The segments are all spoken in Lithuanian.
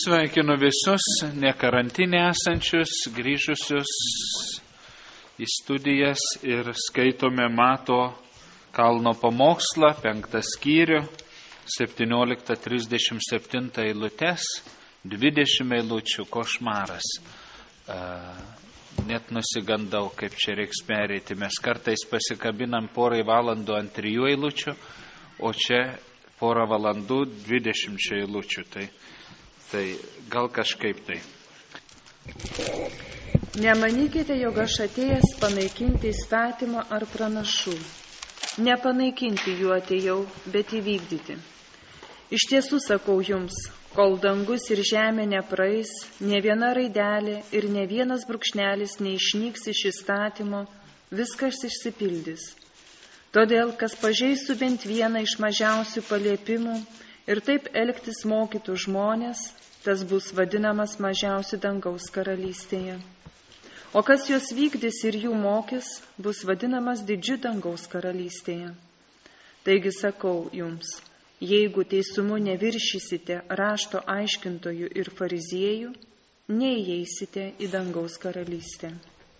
Sveikinu visus ne karantinė esančius, grįžusius į studijas ir skaitome Mato kalno pamokslą, 5 skyrių, 17-37 eilutes, 20 eilučių, košmaras. Net nusigandau, kaip čia reiks pereiti. Mes kartais pasikabinam porai valandų ant 3 eilučių, o čia porą valandų 20 eilučių. Tai gal kažkaip tai. Nemanykite, jog aš atėjęs panaikinti įstatymą ar pranašų. Nepanaikinti jų atėjau, bet įvykdyti. Iš tiesų sakau jums, kol dangus ir žemė nepraeis, ne viena raidelė ir ne vienas brūkšnelis neišnyks iš įstatymo, viskas išsipildys. Todėl, kas pažeistų bent vieną iš mažiausių paliepimų ir taip elgtis mokytų žmonės, tas bus vadinamas mažiausiu dangaus karalystėje. O kas juos vykdys ir jų mokys, bus vadinamas didžiu dangaus karalystėje. Taigi sakau jums, jeigu teisumu neviršysite rašto aiškintojų ir fariziejų, neįeisite į dangaus karalystę.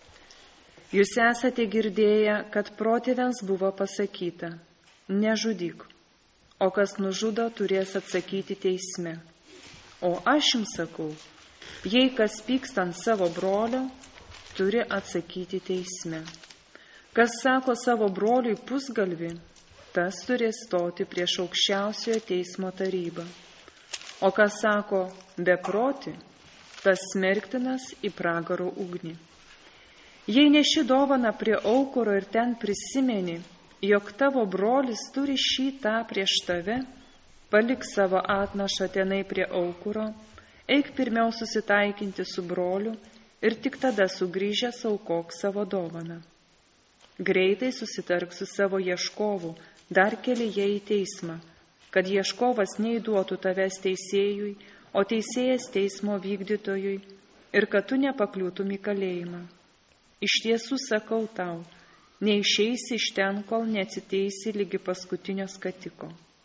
Jūs esate girdėję, kad protėviams buvo pasakyta, nežudyk, o kas nužudo, turės atsakyti teisme. O aš jums sakau, jei kas pyksta ant savo brolio, turi atsakyti teisme. Kas sako savo broliui pusgalvį, tas turės stoti prieš aukščiausiojo teismo tarybą. O kas sako beproti, tas smerktinas į pragaro ugnį. Jei neši dovaną prie aukuro ir ten prisimeni, jog tavo brolis turi šį tą prieš tave, palik savo atnašą tenai prie aukuro, eik pirmiau susitaikinti su broliu ir tik tada sugrįžęs aukok savo dovaną. Greitai susitark su savo ieškovu, dar kelyje į teismą, kad ieškovas neįduotų tavęs teisėjui, o teisėjas teismo vykdytojui ir kad tu nepakliūtum į kalėjimą. Iš tiesų sakau tau, neišeisi iš ten, kol neatsiteisi lygi paskutinio skatiko.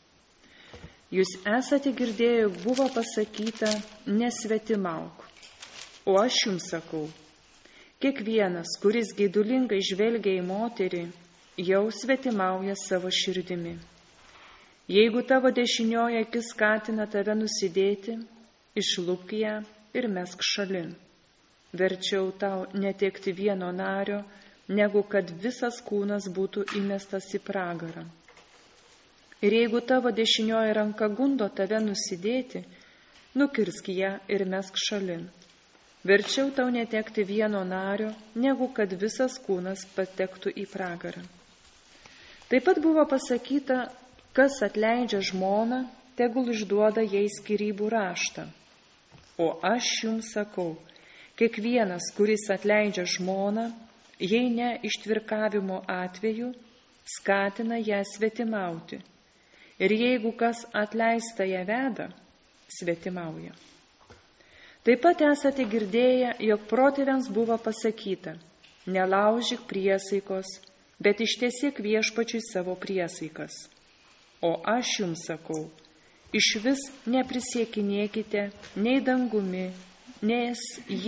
Jūs esate girdėję, jog buvo pasakyta, nesvetimauk. O aš jums sakau, kiekvienas, kuris geidulingai žvelgia į moterį, jau svetimauja savo širdimi. Jeigu tavo dešinioji akis skatina tave nusidėti, išlupk ją ir mesk šalin. Verčiau tau netekti vieno nario, negu kad visas kūnas būtų įmestas į pragarą. Ir jeigu tavo dešinioji ranka gundo tave nusidėti, nukirsk ją ir mesk šalin. Verčiau tau netekti vieno nario, negu kad visas kūnas patektų į pragarą. Taip pat buvo pasakyta, kas atleidžia žmoną, tegul išduoda jai skyrybų raštą. O aš jums sakau, kiekvienas, kuris atleidžia žmoną, jei ne ištvirkavimo atveju, skatina ją svetimauti. Ir jeigu kas atleista ją veda, svetimauja. Taip pat esate girdėję, jog protėviams buvo pasakyta, nelaužyk priesaikos, bet ištesėk viešpačiui savo priesaikas. O aš jums sakau, išvis neprisiekinėkite nei dangumi, nes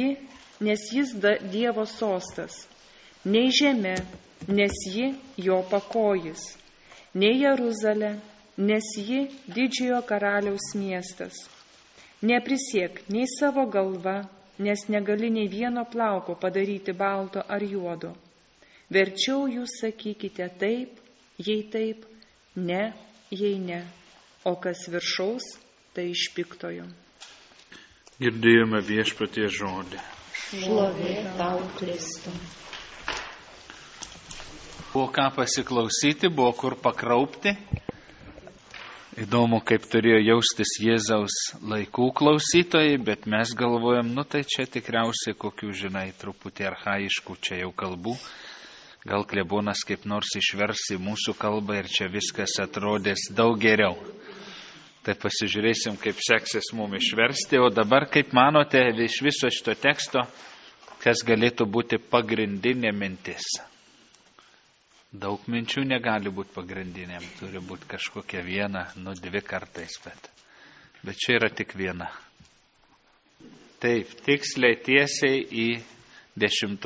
jis Dievo sostas, nei žeme, nes ji jo pakojis, nei Jeruzalė, nes ji didžiojo karaliaus miestas. Neprisiek nei savo galva, nes negali nei vieno plauko padaryti balto ar juodo. Verčiau jūs sakykite taip, jei taip, ne, jei ne, o kas viršaus, tai iš piktojo. Girdėjome viešpaties žodį. Šlovė tau, Kristau. Buvo ką pasiklausyti, buvo kur pakraupti. Įdomu, kaip turėjo jaustis Jėzaus laikų klausytojai, bet mes galvojam, tai čia tikriausiai kokių, truputį archaiškų čia jau kalbų. Gal klebonas kaip nors išvers į mūsų kalbą ir čia viskas atrodės daug geriau. Tai pasižiūrėsim, kaip seksis mums išversti. O dabar, kaip manote, iš viso šito teksto, kas galėtų būti pagrindinė mintis? Daug minčių negali būti pagrindiniam, turi būti kažkokia viena, 2 kartais, bet čia yra tik viena. Taip, tiksliai tiesiai į 10.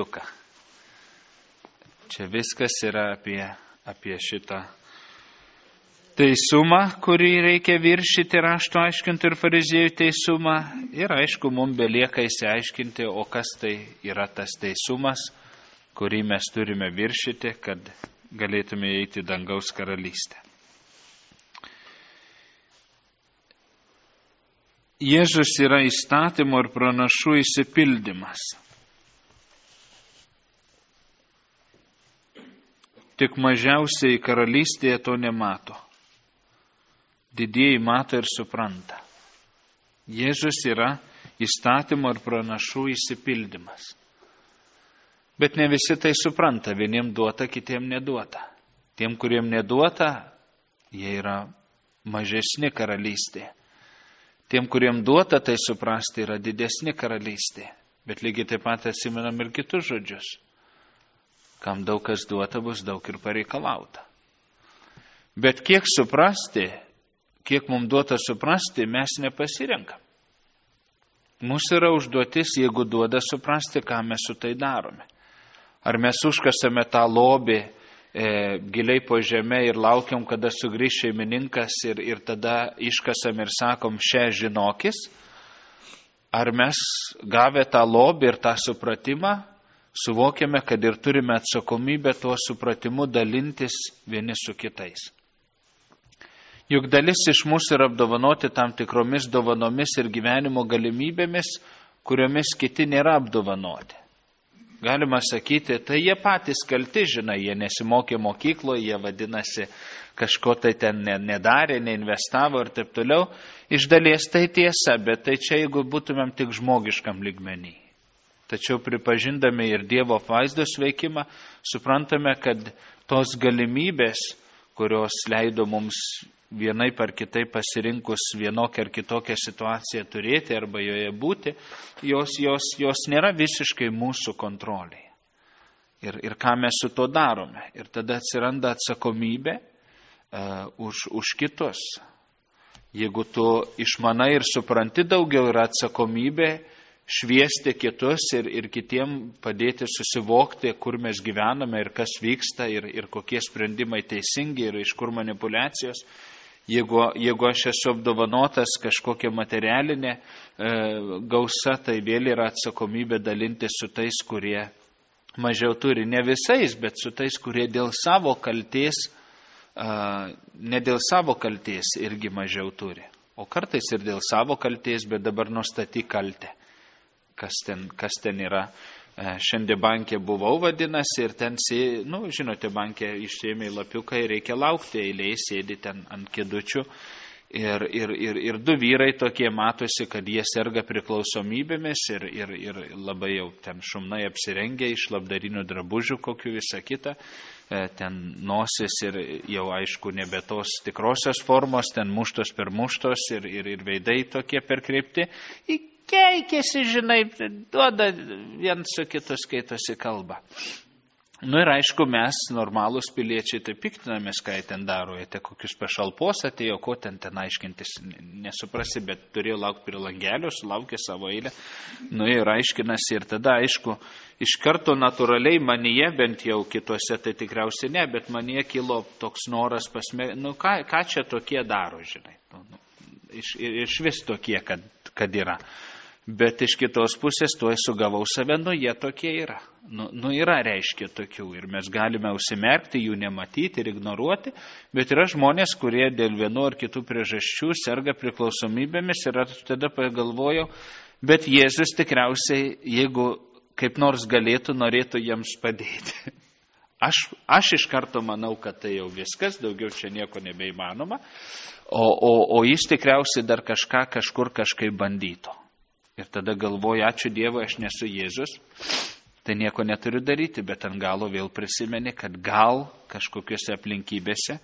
Čia viskas yra apie šitą teisumą, kurį reikia viršyti rašto aiškinti ir fariziejų teisumą. Ir aišku, mums belieka įsiaiškinti, o kas tai yra tas teisumas, kurį mes turime viršyti, kad galėtume eiti į dangaus karalystę. Jėzus yra įstatymo ir pranašų išsipildymas. Tik mažiausiai karalystėje to nemato. Didieji mato ir supranta. Jėzus yra įstatymo ir pranašų išsipildymas. Bet ne visi tai supranta. Vieniem duota, kitiem neduota. Tiem, kuriem neduota, jie yra mažesni karalystėje. Tiem, kuriem duota tai suprasti, yra didesni karalystė. Bet lygiai taip pat atsimenam ir kitus žodžius. Kam daug kas duota, bus daug ir pareikalauta. Bet kiek suprasti, kiek mums duota suprasti, mes nepasirenkam. Mūsų yra užduotis, jeigu duoda suprasti, ką mes su tai darome. Ar mes užkasame tą lobį giliai po žemę ir laukiam, kada sugrįš šeimininkas ir tada iškasam ir sakom, šią žinokis, ar mes gavę tą lobį ir tą supratimą, suvokiame, kad ir turime atsakomybę tuo supratimu dalintis vieni su kitais. Juk dalis iš mūsų yra apdovanoti tam tikromis dovanomis ir gyvenimo galimybėmis, kuriomis kiti nėra apdovanoti. Galima sakyti, tai jie patys kalti, žinai, jie nesimokė mokykloje, jie vadinasi kažko tai ten nedarė, neinvestavo ir taip toliau. Iš dalies tai tiesa, bet tai čia jeigu būtumėm tik žmogiškam lygmenį. Tačiau pripažindami ir Dievo apvaizdos veikimą, suprantame, kad tos galimybės, kurios leido mums vienaip ar kitaip pasirinkus vienokią ar kitokią situaciją turėti arba joje būti, jos nėra visiškai mūsų kontrolėje. Ir ką mes su to darome. Ir tada atsiranda atsakomybė už kitus. Jeigu tu išmanai ir supranti daugiau, yra atsakomybė šviesti kitus ir kitiem padėti susivokti, kur mes gyvename ir kas vyksta ir kokie sprendimai teisingi ir iš kur manipulacijos. Jeigu aš esu apdovanotas kažkokia materialinė gausa, tai vėl yra atsakomybė dalinti su tais, kurie mažiau turi. Ne visais, bet su tais, kurie dėl savo kaltės, ne dėl savo kaltės irgi mažiau turi. O kartais ir dėl savo kaltės, bet dabar nustaty kaltę. Kas ten yra. Šiandien bankė buvau, vadinasi, ir ten, žinote, bankė išėmė lapiuką ir reikia laukti, eilėje sėdi ten ant kėdučių. Ir du vyrai tokie matosi, kad jie serga priklausomybėmis ir labai jau ten šumnai apsirengę iš labdarinių drabužių, kokių visą kitą. Ten nosis ir jau aišku nebe tos tikrosios formos, ten muštos per muštos ir veidai tokie perkreipti. Keikėsi, žinai, duoda vien su kitu skaitosi kalbą. Ir aišku, mes, normalūs piliečiai, tai piktinamės, ką jie ten daro. Jie kokius pašalpos atėjo, ko ten aiškintis, nesuprasi, bet turėjo laukti prie langelio, sulaukė savo eilę. Ir aiškinasi ir tada, aišku, iš karto natūraliai manyje, bent jau kituose tai tikriausiai ne, bet manyje kilo toks noras ką čia tokie daro, žinai. Iš vis tokie, kad yra. Bet iš kitos pusės tuoj sugavau save, jie tokie yra. Yra reiškia tokių ir mes galime užsimerkti, jų nematyti ir ignoruoti, bet yra žmonės, kurie dėl vienu ar kitų priežasčių serga priklausomybėmis ir tada pagalvojau, bet Jėzus tikriausiai, jeigu kaip nors galėtų, norėtų jiems padėti. Aš iš karto manau, kad tai jau viskas, daugiau čia nieko nebeįmanoma, o jis tikriausiai dar kažkur kažkaip bandytų. Ir tada galvoju, ačiū Dievui, aš nesu Jėzus, tai nieko neturiu daryti, bet ant galo vėl prisimeni, kad gal kažkokiuose aplinkybėse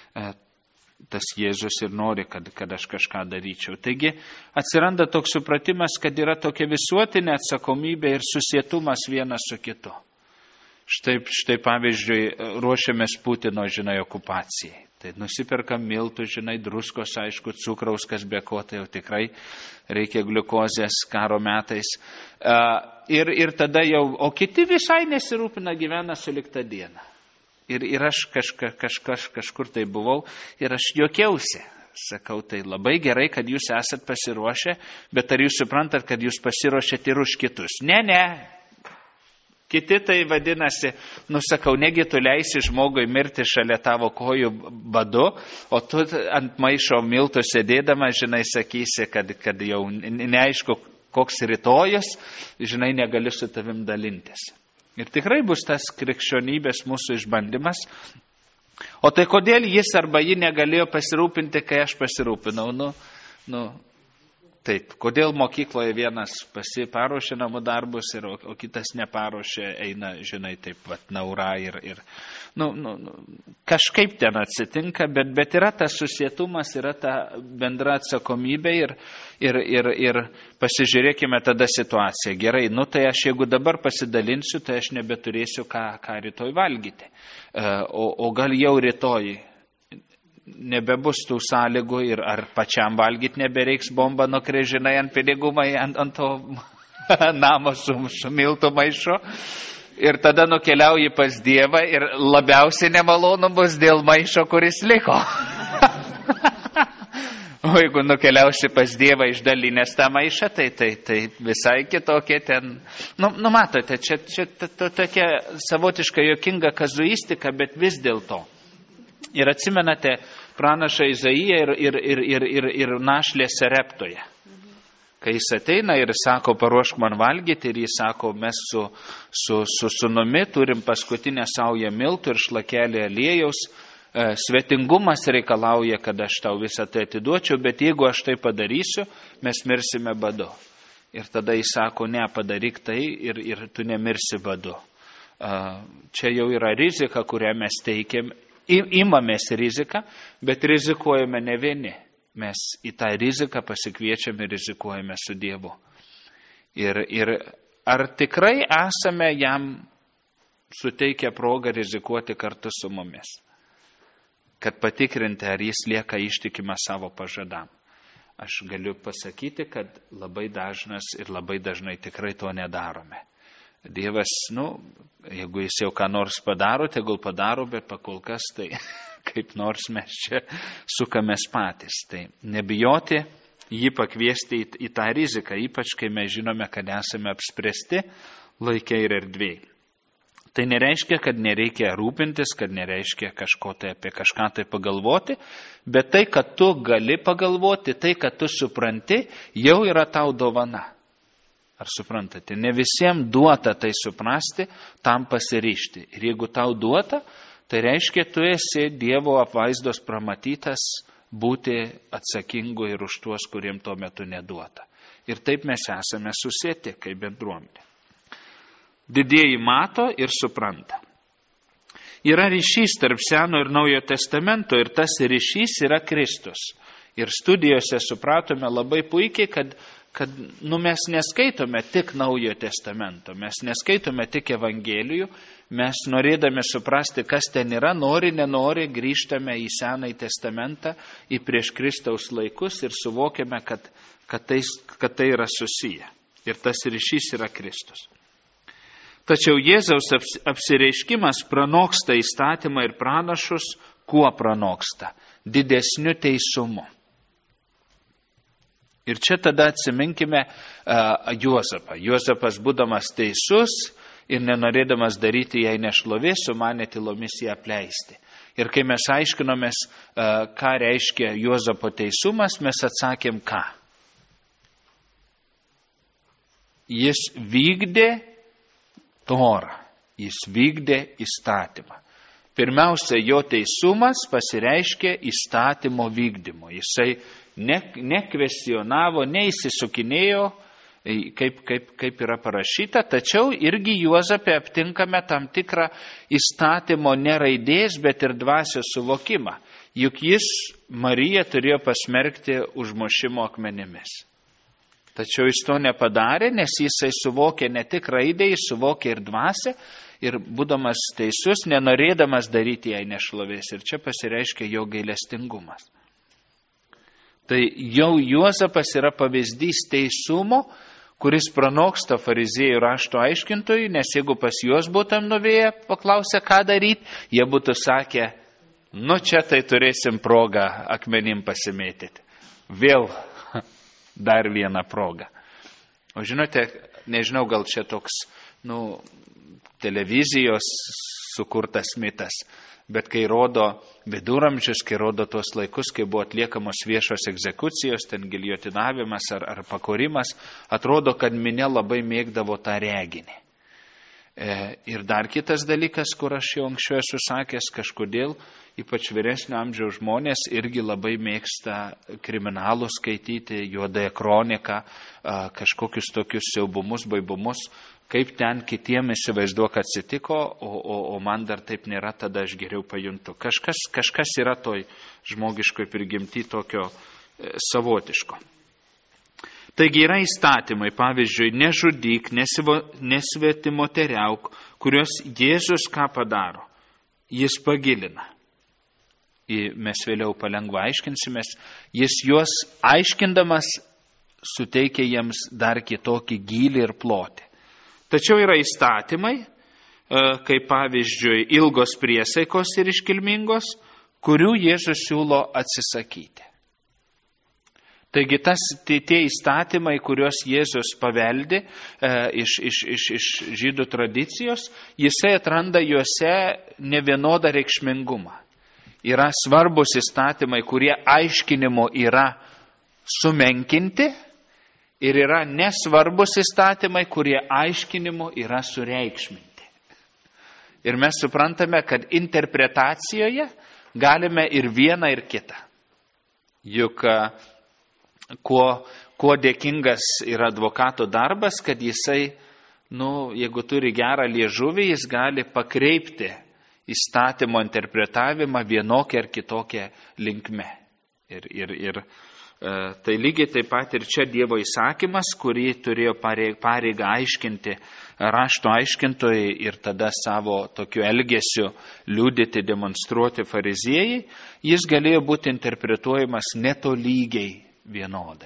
tas Jėzus ir nori, kad aš kažką daryčiau. Taigi atsiranda toks supratimas, kad yra tokia visuotinė atsakomybė ir susietumas vienas su kitu. Štai pavyzdžiui, ruošiamės Putino, okupacijai. Tai nusiperkam miltų, druskos, aišku, cukraus, kas be ko, tai jau tikrai reikia gliukozės karo metais. Ir tada jau, o kiti visai nesirūpina, gyvena suliktą dieną. Ir aš kažkur tai buvau ir aš juokiausi. Sakau, tai labai gerai, kad jūs esat pasiruošę, bet ar jūs suprantat, kad jūs pasiruošėt ir už kitus? Ne. Kiti tai vadinasi, sakau, negi tu leisi žmogui mirti šalia tavo kojų badu, o tu ant maišo miltų sėdėdama, sakysi, kad jau neaišku, koks rytojus, negali su tavim dalintis. Ir tikrai bus tas krikščionybės mūsų išbandymas. O tai kodėl jis arba ji negalėjo pasirūpinti, kai aš pasirūpinau? Taip, kodėl mokykloje vienas paruošė namų darbus, o kitas neparuošė, eina, taip, naura ir kažkaip ten atsitinka, bet yra tas susietumas, yra ta bendra atsakomybė ir pasižiūrėkime tada situaciją. Gerai, tai aš jeigu dabar pasidalinsiu, tai aš nebeturėsiu ką rytoj valgyti. O gal jau rytoj nebebus tų sąlygų ir ar pačiam valgyti nebereiks bombą nukrežinai ant pinigumai, ant to namo su miltų maišo. Ir tada nukeliauji pas Dievą ir labiausiai nemalonu bus dėl maišo, kuris liko. O jeigu nukeliausi pas Dievą išdalinęs tą maišą, tai visai kitokie ten. Matote, čia tokia savotiška juokinga kazuistika, bet vis dėlto. Ir atsimenate pranašą Izaiją ir našlę Sareptoje. Kai jis ateina ir sako, paruošk man valgyti, ir jis sako, mes su sūnumi turim paskutinę saują miltų ir šlakelį aliejaus. Svetingumas reikalauja, kad aš tau visą tai atiduočiau, bet jeigu aš tai padarysiu, mes mirsime badu. Ir tada jis sako, ne, padaryk tai ir tu nemirsi badu. Čia jau yra rizika, kurią mes teikiam. Imamės riziką, bet rizikuojame ne vieni. Mes į tą riziką pasikviečiame ir rizikuojame su Dievu. Ir ar tikrai esame jam suteikę progą rizikuoti kartu su mumis? Kad patikrinti, ar jis lieka ištikimas savo pažadam. Aš galiu pasakyti, kad labai dažnas ir labai dažnai tikrai to nedarome. Dievas, jeigu jis jau ką nors padaro, tegul padaro, bet pakol kas tai kaip nors mes čia sukamės patys. Tai nebijoti jį pakviesti į tą riziką, ypač kai mes žinome, kad esame apspręsti laike ir erdvėj. Tai nereiškia, kad nereikia rūpintis, kad nereiškia apie kažką tai pagalvoti, bet tai, kad tu gali pagalvoti, tai, kad tu supranti, jau yra tau dovana. Ar suprantate? Ne visiems duota tai suprasti, tam pasiryžti. Ir jeigu tau duota, tai reiškia, tu esi Dievo apvaizdos pramatytas būti atsakingu ir už tuos, kuriem tuo metu neduota. Ir taip mes esame susieti kaip bendruomenė. Didieji mato ir supranta. Yra ryšys tarp Seno ir Naujojo testamento ir tas ryšys yra Kristus. Ir studijose supratome labai puikiai, kad mes neskaitome tik Naujojo testamento, mes neskaitome tik Evangelijų, mes norėdami suprasti, kas ten yra, nenori, grįžtame į Senąjį testamentą, į prieš Kristaus laikus ir suvokiame, kad tai yra susiję. Ir tas ryšys yra Kristus. Tačiau Jėzaus apsireiškimas pranoksta įstatymą ir pranašus, kuo pranoksta? Didesniu teisumu. Ir čia tada atsiminkime Juozapą. Juozapas, būdamas teisus ir nenorėdamas daryti jai nešlovės, sumanė tylomis ją apleisti. Ir kai mes aiškinomės, ką reiškia Juozapo teisumas, mes atsakėm ką? Jis vykdė Torą, jis vykdė įstatymą. Pirmiausia, jo teisumas pasireiškė įstatymo vykdymo. Jisai nekvestionavo, neįsisukinėjo, kaip yra parašyta, tačiau irgi Juozape aptinkame tam tikrą įstatymo ne raidės, bet ir dvasios suvokimą. Juk jis Mariją turėjo pasmerkti užmušimo akmenimis. Tačiau jis to nepadarė, nes jisai suvokė ne tik raidę, jis suvokė ir dvasią, ir būdamas teisus, nenorėdamas daryti jai nešlovės. Ir čia pasireiškia jo gailestingumas. Tai jau Juozapas yra pavyzdys teisumo, kuris pranoksta fariziejų rašto aiškintojų, nes jeigu pas juos būtum nuvėję, paklausę, ką daryti, jie būtų sakę, nu čia tai turėsim progą akmenim pasimėtyti. Vėl dar vieną progą. O žinote, nežinau, gal čia toks, televizijos sukurtas mitas, bet kai rodo viduramžius, kai rodo tuos laikus, kai buvo atliekamos viešos egzekucijos, ten giljotinavimas ar pakorimas, atrodo, kad minia labai mėgdavo tą reginį. Ir dar kitas dalykas, kur aš jau anksčiau esu sakęs, kažkodėl, ypač vyresnio amžiaus žmonės irgi labai mėgsta kriminalų skaityti, juodąją kroniką, kažkokius tokius siaubumus, baibumus, kaip ten kitiem įsivaizduok atsitiko, o man dar taip nėra, tada aš geriau pajuntu. Kažkas yra toj žmogiškoj prigimty tokio savotiško. Taigi yra įstatymai, pavyzdžiui, nežudyk, nesvetimoteriauk, kurios Jėzus ką padaro? Jis pagilina. Mes vėliau palengva aiškinsimės. Jis juos aiškindamas suteikia jiems dar kitokį gylį ir plotį. Tačiau yra įstatymai, kaip pavyzdžiui, ilgos priesaikos ir iškilmingos, kurių Jėzus siūlo atsisakyti. Taigi tie įstatymai, kuriuos Jėzus paveldi iš žydų tradicijos, jisai atranda juose nevienodą reikšmingumą. Yra svarbus įstatymai, kurie aiškinimo yra sumenkinti, ir yra nesvarbus įstatymai, kurie aiškinimo yra sureikšminti. Ir mes suprantame, kad interpretacijoje galime ir vieną, ir kitą. Juk kuo dėkingas yra advokato darbas, kad jisai, jeigu turi gerą liežuvį, jis gali pakreipti įstatymo interpretavimą vienokią ar kitokią linkme. Ir tai lygiai taip pat ir čia Dievo įsakymas, kurį turėjo pareigą aiškinti rašto aiškintojai ir tada savo tokiu elgesiu liudyti, demonstruoti fariziejai, jis galėjo būti interpretuojamas netolygiai vienodai.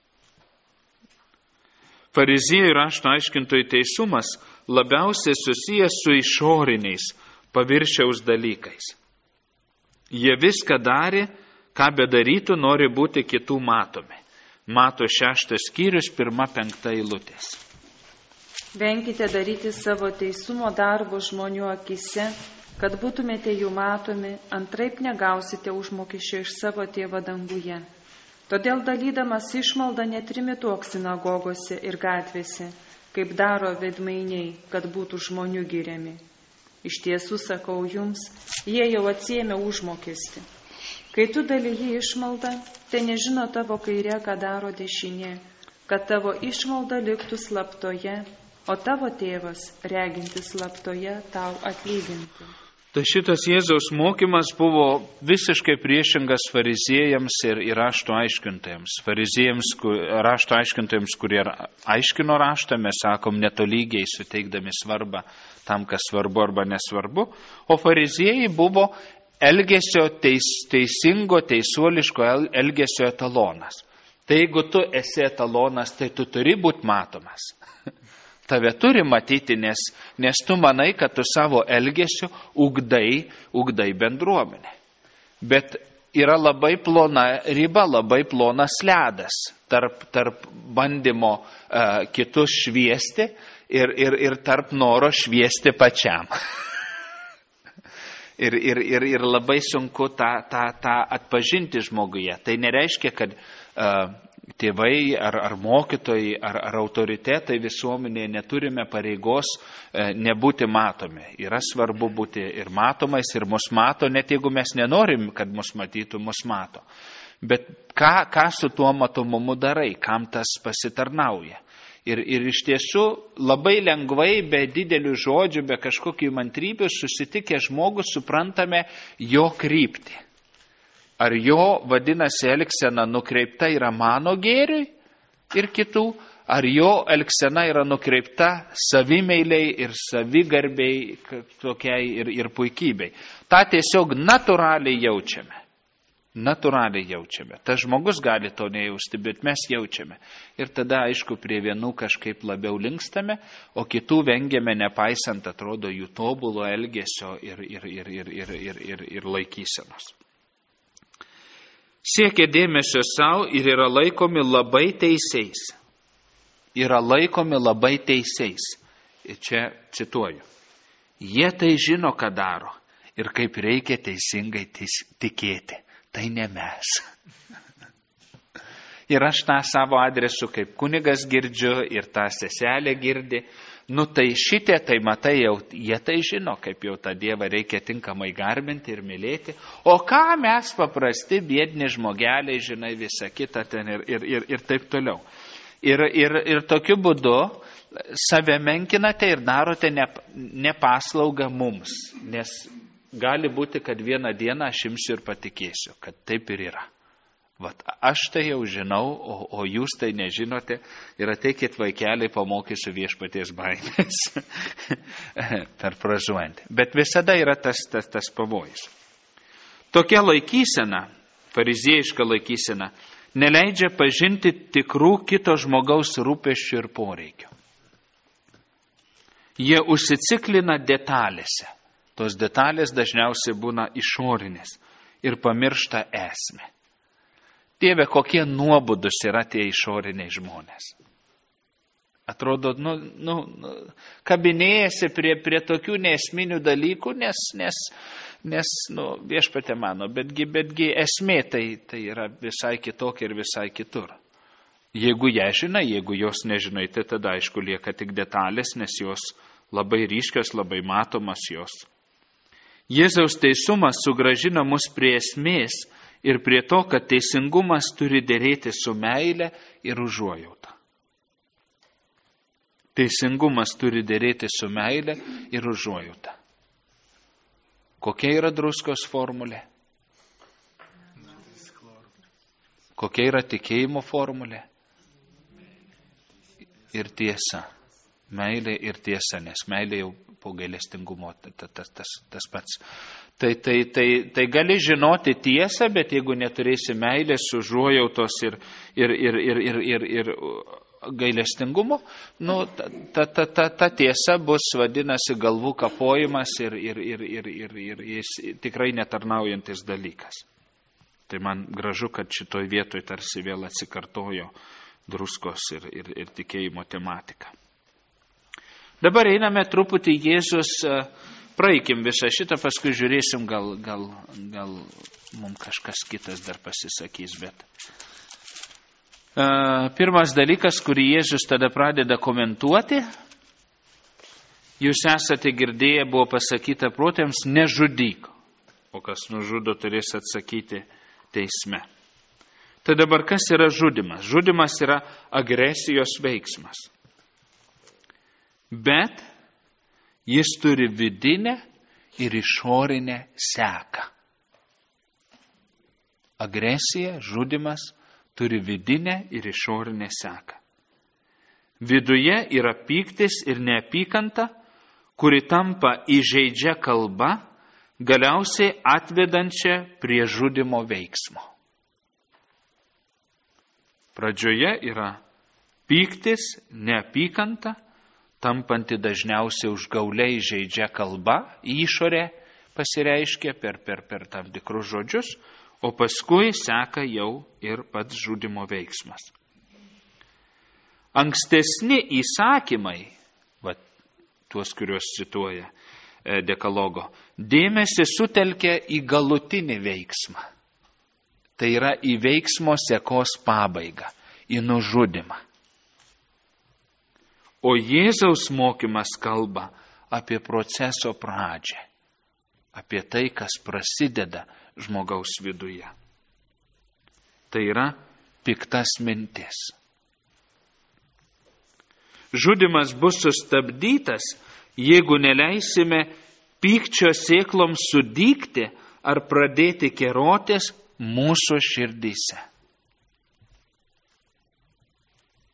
Fariziejų rašto aiškintojų teisumas labiausiai susijęs su išoriniais paviršiaus dalykais. Jie viską darė, ką bedarytų, nori būti kitų matomi. Mato 6 skyrius, 1-5 eilutės. Venkite daryti savo teisumo darbo žmonių akise, kad būtumėte jų matomi, antraip negausite užmokesčio iš savo tėvo danguje. Todėl dalydamas išmaldą netrimituok sinagogose ir gatvėse, kaip daro veidmainiai, kad būtų žmonių giriami. Iš tiesų sakau jums, jie jau atsiėmė užmokestį. Kai tu dalyji išmaldą, tai nežino tavo kairė, ką daro dešinė, kad tavo išmalda liktų slaptoje, o tavo tėvas, regintis slaptoje, tau atlygintų. Tai šitas Jėzaus mokymas buvo visiškai priešingas fariziejams ir rašto aiškintojams. Fariziejams, rašto aiškintojams, kurie aiškino raštą, mes sakom netolygiai suteikdami svarbą tam, kas svarbu arba nesvarbu, o fariziejai buvo elgesio teisingo, teisuoliško elgesio etalonas. Tai jeigu tu esi etalonas, tai tu turi būti matomas. Tave turi matyti, nes tu manai, kad tu savo elgesiu ugdai bendruomenę. Bet yra labai plona riba, labai plonas ledas tarp bandymo kitus šviesti ir tarp noro šviesti pačiam. Ir labai sunku tą atpažinti žmoguje. Tai nereiškia, kad tėvai ar mokytojai ar autoritetai visuomenėje neturime pareigos nebūti matomi. Yra svarbu būti ir matomais, ir mus mato, net jeigu mes nenorim, kad mus matytų, mus mato. Bet ką su tuo matomumu darai, kam tas pasitarnauja? Ir iš tiesų labai lengvai, be didelių žodžių, be kažkokių įmantrybių, susitikę žmogus suprantame jo kryptį. Ar jo, vadinasi, elgsena nukreipta yra mano gėriui, ir kitų, ar jo elgsena yra nukreipta savimeiliai ir savigarbiai tokiai ir puikybei. Ta tiesiog natūraliai jaučiame. Natūraliai jaučiame. Tas žmogus gali to nejausti, bet mes jaučiame. Ir tada, aišku, prie vienų kažkaip labiau linkstame, o kitų vengiame, nepaisant, atrodo, jų tobulo elgesio ir laikysenos. Siekia dėmesio savo ir yra laikomi labai teisiais. Yra laikomi labai teisiais. Ir čia cituoju. Jie tai žino, ką daro ir kaip reikia teisingai tikėti. Tai ne mes. Ir aš tą savo adresu kaip kunigas girdžiu ir tą seselę girdi. Nu tai šitie, tai matai, jau, jie tai žino, kaip jau tą Dievą reikia tinkamai garbinti ir mylėti. O ką mes paprasti, biedni žmogeliai, žinai, visą kitą ten ir taip toliau. Ir tokiu būdu save menkinate ir darote ne paslaugą mums, nes gali būti, kad vieną dieną aš imsiu ir patikėsiu, kad taip ir yra. Vat, aš tai jau žinau, o jūs tai nežinote ir ateikit vaikeliai, pamokysiu viešpaties baimės. Perfrazuojant. Bet visada yra tas pavojus. Tokia laikysena, fariziejiška laikysena, neleidžia pažinti tikrų kito žmogaus rūpesčių ir poreikių. Jie užsiciklina detalėse. Tos detalės dažniausiai būna išorinės ir pamiršta esmę. Dieve, kokie nuobodus yra tie išoriniai žmonės. Atrodo, kabinėjasi prie tokių neesminių dalykų, nes viešpatė mano, betgi esmė tai yra visai kitokia ir visai kitur. Jeigu ją žinai, jeigu jos nežinai, tai tada aišku lieka tik detalės, nes jos labai ryškios, labai matomas jos. Jėzaus teisumas sugrąžina mus prie esmės ir prie to, kad teisingumas turi dėrėti su meile ir užuojauta. Teisingumas turi dėrėti su meile ir užuojauta. Kokia yra druskos formulė? Kokia yra tikėjimo formulė? Ir tiesa. Meilė ir tiesa, nes meilė jau po gailestingumo tas pats. Tai gali žinoti tiesą, bet jeigu neturėsi meilės, užuojautos ir gailestingumo, ta tiesa bus, vadinasi, galvų kapojimas ir jis tikrai netarnaujantis dalykas. Tai man gražu, kad šitoj vietoj tarsi vėl atsikartojo druskos ir tikėjimo tematika. Dabar einame truputį Jėzus, praeikim visą šitą, paskui žiūrėsim, gal mums kažkas kitas dar pasisakys, bet. Pirmas dalykas, kurį Jėzus tada pradeda komentuoti, jūs esate girdėję, buvo pasakyta protėms, nežudyk, o kas nužudo, turės atsakyti teisme. Tai dabar kas yra žudimas? Žudimas yra agresijos veiksmas. Bet jis turi vidinę ir išorinę seką. Agresija, žudimas turi vidinę ir išorinę seką. Viduje yra pyktis ir neapykanta, kuri tampa įžeidžia kalba, galiausiai atvedančia prie žudimo veiksmo. Pradžioje yra pyktis, neapykanta, tampanti dažniausiai užgauliai žaidžia kalba, išorė pasireiškia per tam tikrus žodžius, o paskui seka jau ir pats žudimo veiksmas. Ankstesni įsakymai, tuos, kuriuos cituoja dekalogo, dėmesį sutelkia į galutinį veiksmą. Tai yra į veiksmo sekos pabaigą, į nužudimą. O Jėzaus mokymas kalba apie proceso pradžią, apie tai, kas prasideda žmogaus viduje. Tai yra piktas mintis. Žudimas bus sustabdytas, jeigu neleisime pykčio sėkloms sudygti ar pradėti kerotis mūsų širdyse.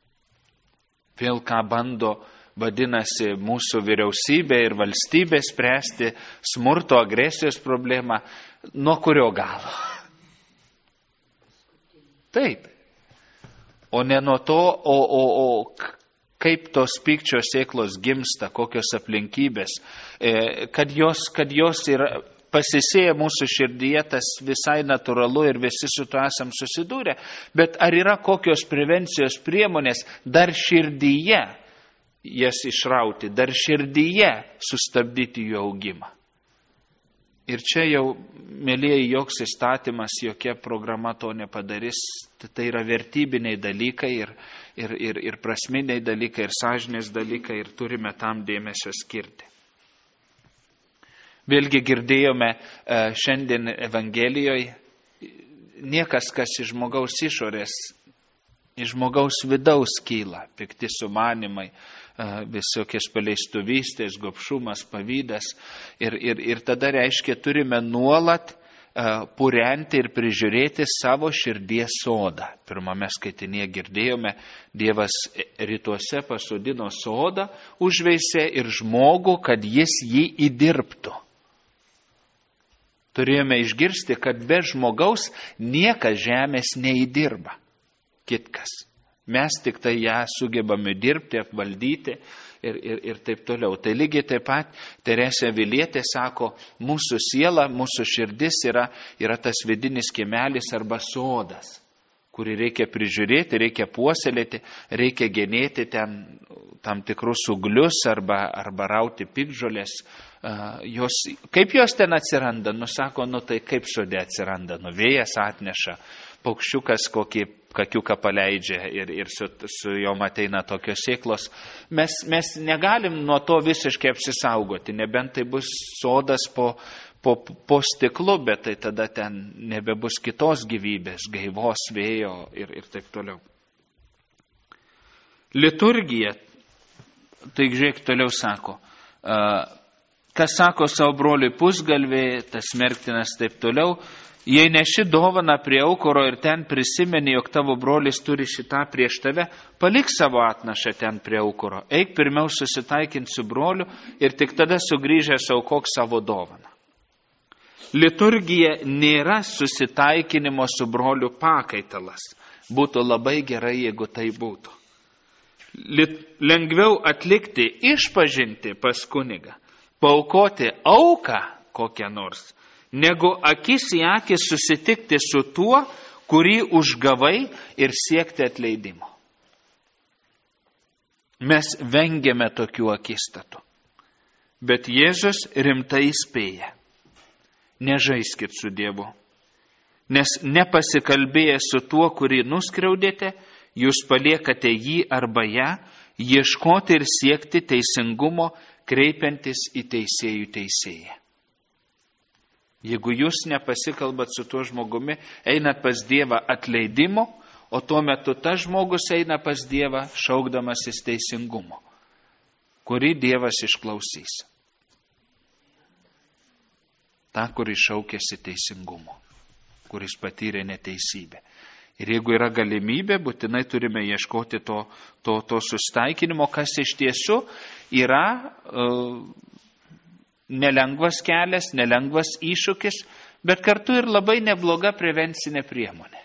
vėl ką bando, vadinasi, mūsų vyriausybė ir valstybė spręsti smurto, agresijos problemą, nuo kurio galo? Taip. O ne nuo to, o kaip tos pykčio sėklos gimsta, kokios aplinkybės, kad jos yra pasisėję mūsų širdyje, tas visai natūralu ir visi su tuo esam susidūrę, bet ar yra kokios prevencijos priemonės dar širdyje jas išrauti, dar širdyje sustabdyti jų augimą? Ir čia jau, mėlyjeji, joks įstatymas, jokia programa to nepadarys. Tai yra vertybiniai dalykai ir prasminiai dalykai, ir sąžinės dalykai, ir turime tam dėmesio skirti. Vėlgi girdėjome šiandien Evangelijoje, niekas, kas iš žmogaus išorės, iš žmogaus vidaus kyla, pikti sumanimai, visokios paleistuvystės, gobšumas, pavydas. Ir tada reiškia, turime nuolat purenti ir prižiūrėti savo širdies sodą. Pirmame skaitinėje girdėjome, Dievas rytuose pasodino sodą, užveisė ir žmogų, kad jis jį įdirbtų. Turėjome išgirsti, kad be žmogaus niekas žemės neįdirba. Kitkas. Mes tik tai ją sugebame dirbti, apvaldyti ir taip toliau. Tai lygiai taip pat Teresė Avilietė sako, mūsų siela, mūsų širdis yra tas vidinis kiemelis arba sodas, kurį reikia prižiūrėti, reikia puoselėti, reikia genėti ten tam tikrus ūglius arba rauti piktžolės. Kaip jos ten atsiranda? Sako, tai kaip sode atsiranda? Vėjas atneša, paukščiukas kokį kakiuką paleidžia ir su jom ateina tokios sėklos. Mes negalim nuo to visiškai apsisaugoti, nebent tai bus sodas po stiklu, bet tai tada ten nebebus kitos gyvybės, gaivos, vėjo ir taip toliau. Liturgija, tai žiūrėk, toliau sako, kas sako savo broliui pusgalvė, tas smerktinas taip toliau, jei neši dovaną prie aukuro ir ten prisimeni, jog tavo brolis turi šitą prieš tave, palik savo atnašą ten prie aukuro, eik pirmiau susitaikinti su broliu ir tik tada sugrįžęs aukok savo dovaną. Liturgija nėra susitaikinimo su broliu pakaitalas. Būtų labai gerai, jeigu tai būtų. Lengviau atlikti išpažinti pas kunigą, paaukoti auką kokią nors, negu akis į akį susitikti su tuo, kurį užgavai ir siekti atleidimo. Mes vengiame tokių akistatų. Bet Jėzus rimtai įspėja. Nežaiskit su Dievu, nes nepasikalbėję su tuo, kurį nuskriaudėte, jūs paliekate jį arba ją, ieškoti ir siekti teisingumo, kreipiantis į teisėjų teisėją. Jeigu jūs nepasikalbat su tuo žmogumi, einat pas Dievą atleidimo, o tuo metu tas žmogus eina pas Dievą šaukdamasis teisingumo, kurį Dievas išklausys. Ta, kuris šaukėsi teisingumo, kuris patyrė neteisybę. Ir jeigu yra galimybė, būtinai turime ieškoti to susitaikinimo, kas iš tiesų yra nelengvas kelias, nelengvas iššūkis, bet kartu ir labai nebloga prevencinė priemonė.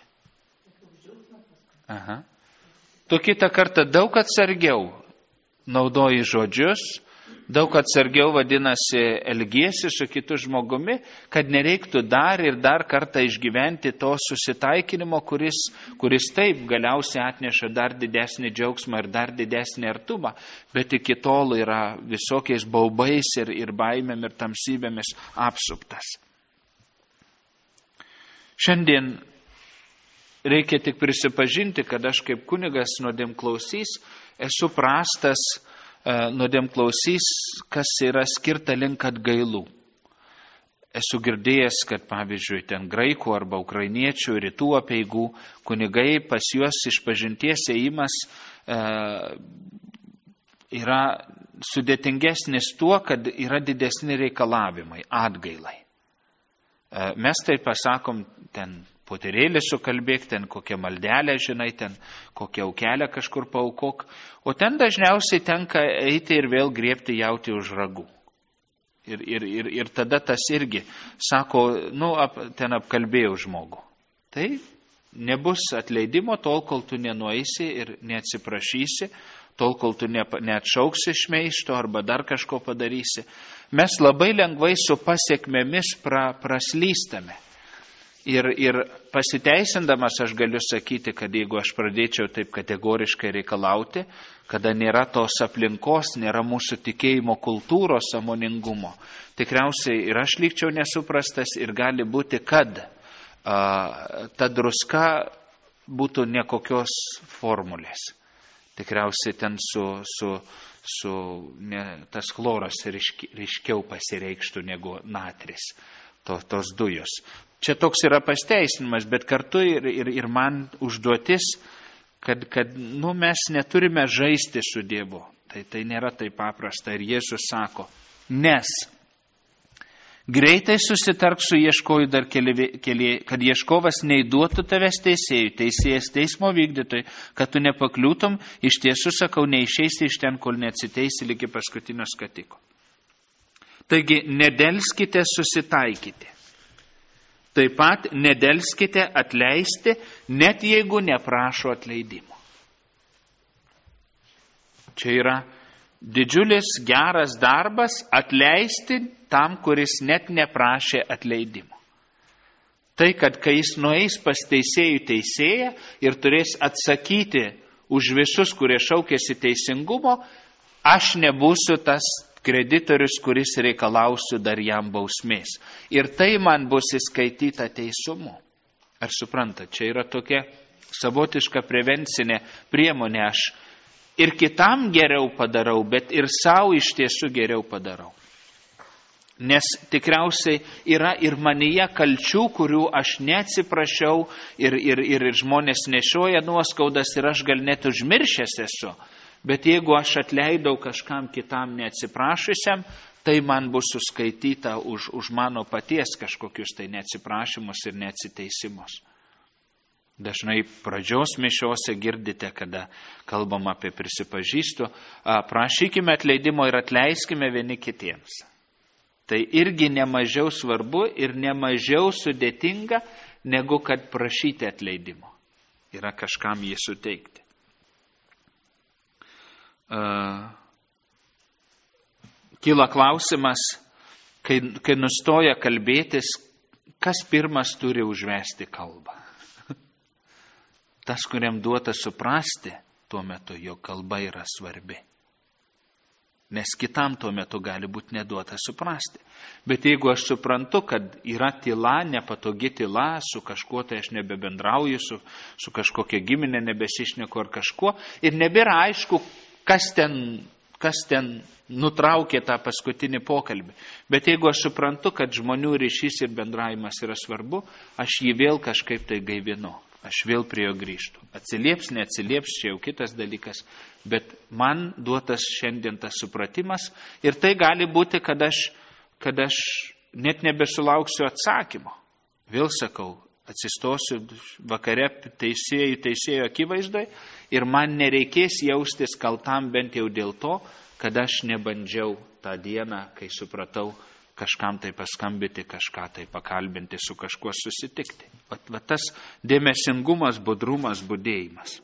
Aha. Tu kitą kartą daug atsargiau naudoji žodžius, daug atsargiau vadinasi elgiesi su kitu žmogumi, kad nereiktų dar ir dar kartą išgyventi to susitaikinimo, kuris taip galiausiai atneša dar didesnį džiaugsmą ir dar didesnį artumą, bet iki tol yra visokiais baubais ir baimėm ir tamsybėmis apsuptas. Šiandien reikia tik prisipažinti, kad aš kaip kunigas nuodėmklausys esu prastas nuodėmklausys, kas yra skirta link atgailų. Esu girdėjęs, kad pavyzdžiui ten graikų arba ukrainiečių rytų apeigų kunigai pas juos išpažinties ėjimas yra sudėtingesnis tuo, kad yra didesni reikalavimai atgailai. Mes tai pasakom ten poterėlį sukalbėk, ten kokią maldelę, žinai, ten kokią aukelę kažkur paaukok. O ten dažniausiai tenka eiti ir vėl griebti jauti už ragų. Ir tada tas irgi sako, ten apkalbėjau žmogų. Tai nebus atleidimo tol, kol tu nenueisi ir neatsiprašysi, tol, kol tu neatšauksi šmeišto arba dar kažko padarysi. Mes labai lengvai su pasiekmėmis praslystame. Ir pasiteisindamas aš galiu sakyti, kad jeigu aš pradėčiau taip kategoriškai reikalauti, kada nėra tos aplinkos, nėra mūsų tikėjimo kultūros sąmoningumo, tikriausiai ir aš likčiau nesuprastas ir gali būti, kad ta druska būtų nekokios formulės. Tikriausiai ten tas chloras ryškiau pasireikštų negu natris, tos dujos. Čia toks yra pasteisinimas, bet kartu ir man užduotis, kad mes neturime žaisti su Dievu. Tai nėra taip paprasta. Ir Jėzus sako, nes greitai susitark su ieškoju dar keli, kad ieškovas neįduotų tavęs teisėjui, teisėjas teismo vykdytojui, kad tu nepakliūtum, iš tiesų sakau, neišeisi iš ten, kol neatsiteisi ligi paskutinio skatiko. Taigi, nedelskite susitaikyti. Taip pat nedelskite atleisti, net jeigu neprašo atleidimo. Čia yra didžiulis geras darbas atleisti tam, kuris net neprašė atleidimo. Tai, kad kai jis nueis pas teisėją ir turės atsakyti už visus, kurie šaukėsi teisingumo, aš nebūsiu tas kreditorius, kuris reikalausiu dar jam bausmės. Ir tai man bus įskaityta teisumu. Ar suprantat, čia yra tokia savotiška prevencinė priemonė. Aš ir kitam geriau padarau, bet ir savo iš tiesų geriau padarau. Nes tikriausiai yra ir manyje kalčių, kurių aš neatsiprašiau ir žmonės nešioja nuoskaudas ir aš gal net užmiršęs esu. Bet jeigu aš atleidau kažkam kitam neatsiprašusiam, tai man bus suskaityta už mano paties kažkokius tai neatsiprašymus ir neatsiteisimus. Dažnai pradžios mišiose girdite, kada kalbam apie prisipažįstu, prašykime atleidimo ir atleiskime vieni kitiems. Tai irgi nemažiau svarbu ir nemažiau sudėtinga, negu kad prašyti atleidimo. Yra kažkam jį suteikti. Kyla klausimas, kai nustoja kalbėtis, kas pirmas turi užvesti kalbą. Tas, kuriam duota suprasti, tuo metu jo kalba yra svarbi. Nes kitam tuo metu gali būti neduota suprasti. Bet jeigu aš suprantu, kad yra tyla, nepatogi tyla, su kažkuo tai aš nebebendrauju, su kažkokia giminė nebesišneku ar kažkuo, ir nebėra aišku, kas ten nutraukė tą paskutinį pokalbį. Bet jeigu aš suprantu, kad žmonių ryšys ir bendravimas yra svarbu, aš jį vėl kažkaip tai gaivinu. Aš vėl prie jo grįžtu. Atsilieps, neatsilieps, čia jau kitas dalykas, bet man duotas šiandien tas supratimas ir tai gali būti, kad aš net nebesulauksiu atsakymo. Vėl sakau, atsistosiu vakare teisėjo akivaizdoj ir man nereikės jaustis kaltam bent jau dėl to, kad aš nebandžiau tą dieną, kai supratau, kažkam tai paskambinti, kažką tai pakalbinti, su kažkuo susitikti. Va tas dėmesingumas, budrumas, budėjimas.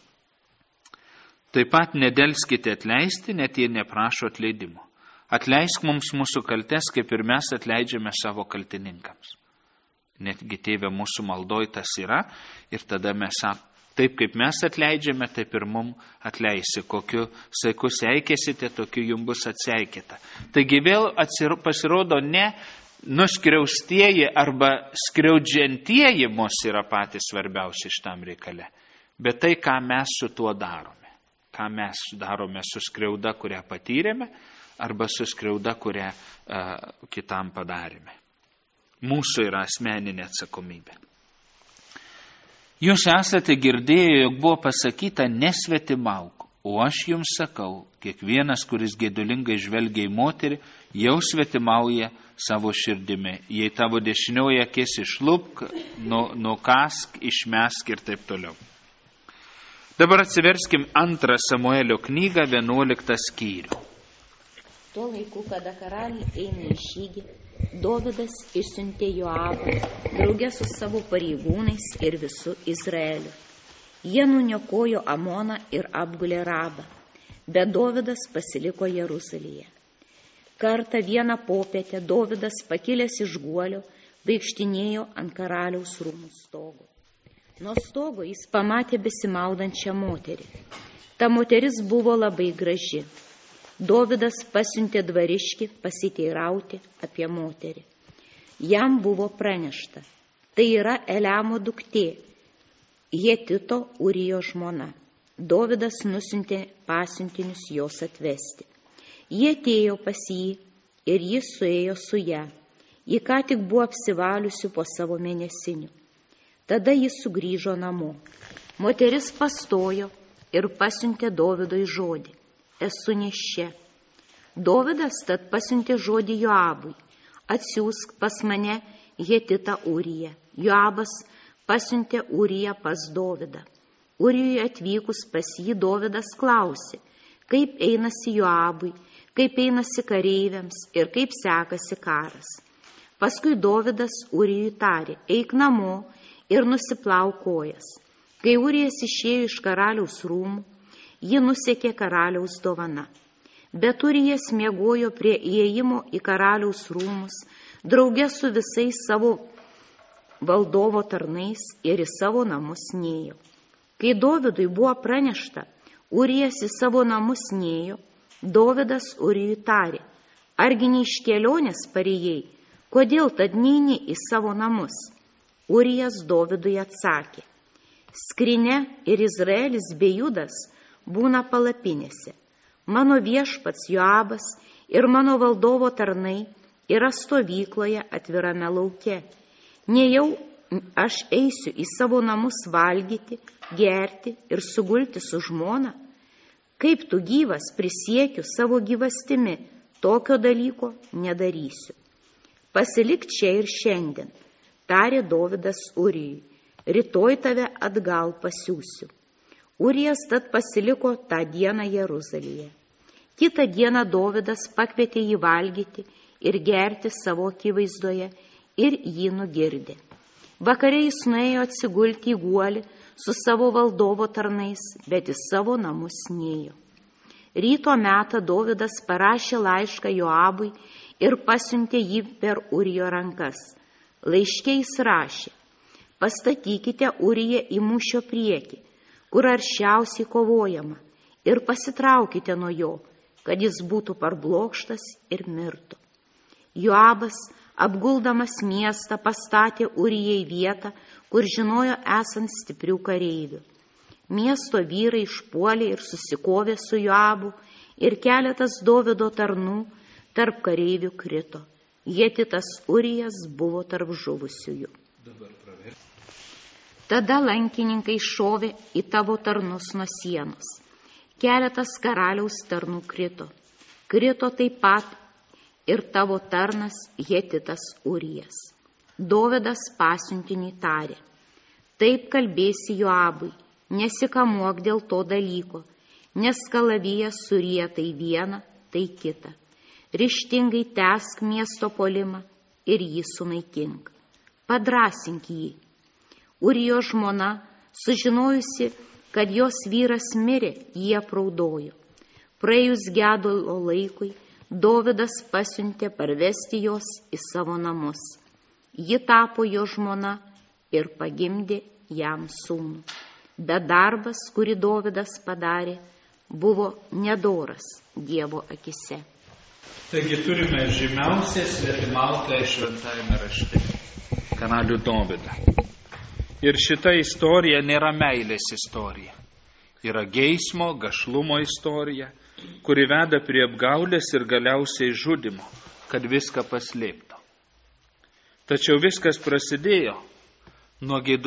Taip pat nedelskite atleisti, net jie neprašo atleidimo. Atleisk mums mūsų kaltes, kaip ir mes atleidžiame savo kaltininkams. Netgi Tėve mūsų maldoj tas yra ir tada mes sakome, taip kaip mes atleidžiame, taip ir mums atleisi. Kokiu saiku seikėsite, tokiu jums bus atseikėta. Taigi vėl pasirodo ne nuskriaustieji arba skriaudžiantieji mus yra patys svarbiausi šitam reikale, bet tai, ką mes su tuo darome. Ką mes darome su skriauda, kurią patyrėme, arba su skriauda, kurią kitam padarėme. Mūsų yra asmeninė atsakomybė. Jūs esate girdėję, jog buvo pasakyta nesvetimauk, O aš jums sakau, kiekvienas, kuris gėdulingai žvelgia į moterį, jau svetimauja savo širdimi. Jei tavo dešinioji akis išlupk, nukask, išmesk ir taip toliau. Dabar atsiverskim 2 Samuelio knygą, 11 skyrių. Tuo laiku, kada karaliai eina į žygį, Dovydas išsiuntė Joabą draugę su savo pareigūnais ir visu Izraeliu. Jie nuniokojo Amoną ir apgulė Rabą, bet Dovydas pasiliko Jeruzalėje. Kartą vieną popietę Dovydas, pakilęs iš guolio, vaikštinėjo ant karaliaus rūmų stogo. Nuo stogo jis pamatė besimaudančią moterį. Ta moteris buvo labai graži. Dovydas pasiuntė dvariškį pasiteirauti apie moterį. Jam buvo pranešta, tai yra Eliamo duktė, Jetito Urijo žmona. Dovydas nusiuntė pasiuntinius jos atvesti. Jie atėjo pas jį ir jis suėjo su ją. Ji ką tik buvo apsivaliusi po savo mėnesinių. Tada jis sugrįžo namo. Moteris pastojo ir pasiuntė Dovydui žodį. Esu nėščia. Dovydas tad pasiuntė žodį Joabui. Atsiųsk pas mane Jetitą Uriją. Joabas pasiuntė Uriją pas Dovydą. Urijui atvykus pas jį Dovydas klausė, kaip einasi Joabui, kaip einasi kareiviams ir kaip sekasi karas. Paskui Dovydas Urijui tarė, eik namo ir nusiplauk kojas. Kai Urijas išėjo iš karaliaus rūmų, ji nusekė karaliaus dovana. Bet Urijas miegojo prie įėjimo į karaliaus rūmus, drauge su visais savo valdovo tarnais ir į savo namus nėjo. Kai Dovydui buvo pranešta, Urijas į savo namus nėjo, Dovydas Urijui tarė, argi ne iš kelionės parėjai, kodėl tad neini į savo namus? Urijas Dovydui atsakė, skrynia ir Izraelis bei Judas būna palapinėse. Mano viešpats Joabas ir mano valdovo tarnai yra stovykloje atvirame lauke. Nejau aš eisiu į savo namus valgyti, gerti ir sugulti su žmona? Kaip tu gyvas prisiekiu savo gyvastimi, tokio dalyko nedarysiu. Pasilik čia ir šiandien, tarė Dovydas Urijui, rytoj tave atgal pasiųsiu. Urijas tad pasiliko tą dieną Jeruzalėje. Kitą dieną Dovydas pakvietė jį valgyti ir gerti savo akivaizdoje ir jį nugirdė. Vakare jis nuėjo atsigulti į guolį su savo valdovo tarnais, bet į savo namus nėjo. Ryto metą Dovydas parašė laišką Joabui ir pasiuntė jį per Urijo rankas. Laiške jis rašė, pastatykite Uriją į mūšio priekį, kur aršiausiai kovojama, ir pasitraukite nuo jo, kad jis būtų parblokštas ir mirtų. Joabas, apguldamas miestą, pastatė Urijai vietą, kur žinojo esant stiprių kareivių. Miesto vyrai išpuolė ir susikovė su Joabu, ir keletas Dovydo tarnų tarp kareivių krito. Jetitas Urijas buvo tarp žuvusiųjų. Tada lankininkai šovė į tavo tarnus nuo sienos. Keletas karaliaus tarnų krito. Krito taip pat ir tavo tarnas Jetitas Urijas. Dovydas pasiuntiniui tarė, taip kalbėsi Joabui, nesikamuok dėl to dalyko, nes kalavijas suryja tai vieną, tai kitą. Ryžtingai tęsk miesto puolimą ir jį sunaikink. Padrąsink jį. Urijo žmona, sužinojusi, kad jos vyras mirė, jie apraudojo. Praėjus gedulo laikui, Dovydas pasiuntė parvesti jos į savo namus. Ji tapo jo žmona ir pagimdė jam sūnų. Bet darbas, kurį Dovydas padarė, buvo nedoras Dievo akise. Taigi turime žymiausią svetimautoją šventajame rašte, karalių Dovydą. Ir šita istorija nėra meilės istorija. Yra geismo, gašlumo istorija, kuri veda prie apgaulės ir galiausiai žudimo, kad viską paslėptų. Tačiau viskas prasidėjo nuo geidulingo žvilgsnio ant rūmų stogo.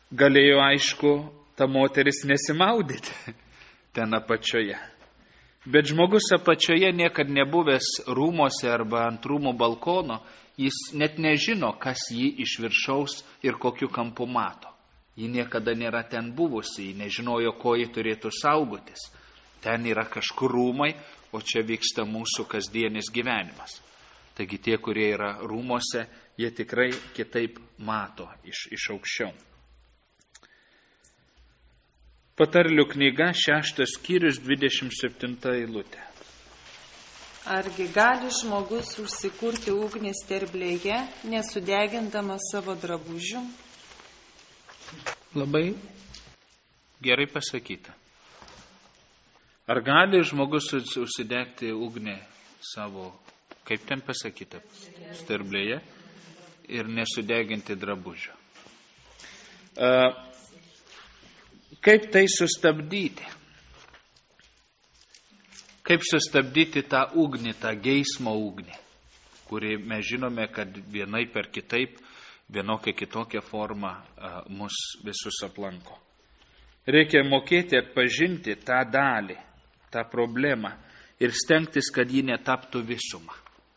galėjo, aišku, ta moteris nesimaudyti ten apačioje. Bet žmogus apačioje niekad nebuvęs rūmose arba ant rūmų balkono, jis net nežino, kas jį iš viršaus ir kokiu kampu mato. Ji niekada nėra ten buvusi, ji nežinojo, ko ji turėtų saugotis. Ten yra kažkur rūmai, o čia vyksta mūsų kasdienis gyvenimas. Taigi tie, kurie yra rūmose, jie tikrai kitaip mato iš aukščiau. Patarlių knyga, 6 skyrius, 27 eilutė. Argi gali žmogus užsikurti ugnį sterblėje, nesudegindamas savo drabužių? Labai gerai pasakyta. Ar gali žmogus užsidegti ugnį savo, kaip ten pasakyta, sterblėje ir nesudeginti drabužių? Kaip tai sustabdyti? Kaip sustabdyti tą ugnį, tą geismo ugnį, kurį mes žinome, kad vienaip per kitaip, vienokia kitokia forma mus visus aplanko. Reikia mokėti atpažinti tą dalį, tą problemą ir stengtis, kad ji netaptų visumą.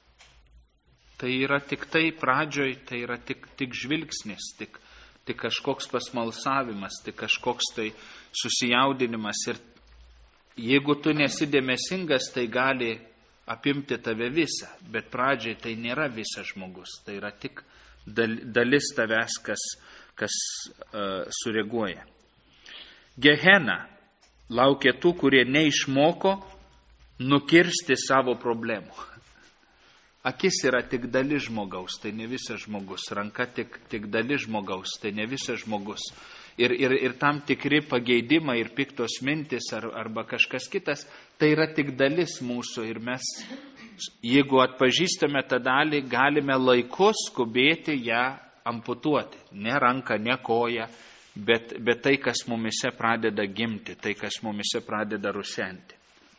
Tai yra tik tai pradžioj, tai yra tik žvilgsnis, tik kažkoks pasmalsavimas, tik kažkoks tai susijaudinimas. Ir jeigu tu nesi dėmesingas, tai gali apimti tave visą, bet pradžiai tai nėra visas žmogus, tai yra tik dalis tavęs, kas sureaguoja. Gehena laukia tų, kurie neišmoko nukirsti savo problemų. Akis yra tik dalis žmogaus, tai ne visas žmogus. Ranka tik dalis žmogaus, tai ne visas žmogus. Ir tam tikri pageidimai ir piktos mintis arba kažkas kitas, tai yra tik dalis mūsų. Ir mes, jeigu atpažįstame tą dalį, galime laiku skubėti ją amputuoti. Ne ranką, ne koją, bet tai, kas mumise pradeda gimti, tai, kas mumise pradeda rusenti.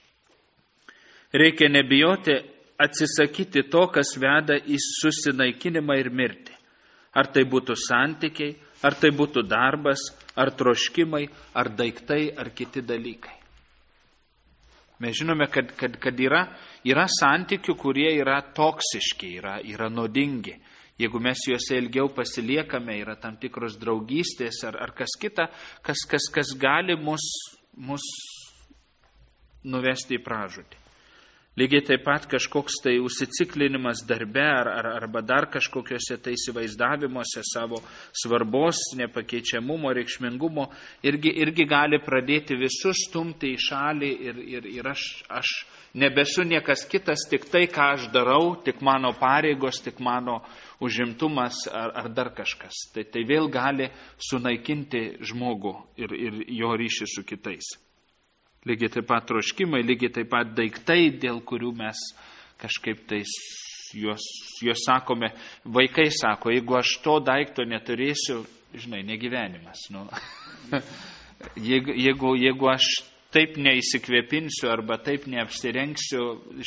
Reikia nebijoti atsisakyti to, kas veda į susinaikinimą ir mirtį. Ar tai būtų santykiai, ar tai būtų darbas, ar troškimai, ar daiktai, ar kiti dalykai. Mes žinome, kad yra santykių, kurie yra toksiški, yra nuodingi. Jeigu mes juose ilgiau pasiliekame, yra tam tikros draugystės ar kas kita, kas gali mus nuvesti į pražūtį. Lygiai taip pat kažkoks tai užsiciklinimas darbe arba dar kažkokiuose tai įsivaizdavimuose savo svarbos, nepakeičiamumo, reikšmingumo irgi gali pradėti visus stumti į šalį ir aš nebesu niekas kitas, tik tai, ką aš darau, tik mano pareigos, tik mano užimtumas ar dar kažkas. Tai vėl gali sunaikinti žmogų ir jo ryšį su kitais. Lygiai taip pat troškimai, lygiai taip pat daiktai, dėl kurių mes kažkaip tais juos sakome. Vaikai sako, jeigu aš to daikto neturėsiu, žinai, negyvenimas. Nu. jeigu aš taip neįsikvėpinsiu arba taip neapsirengsiu,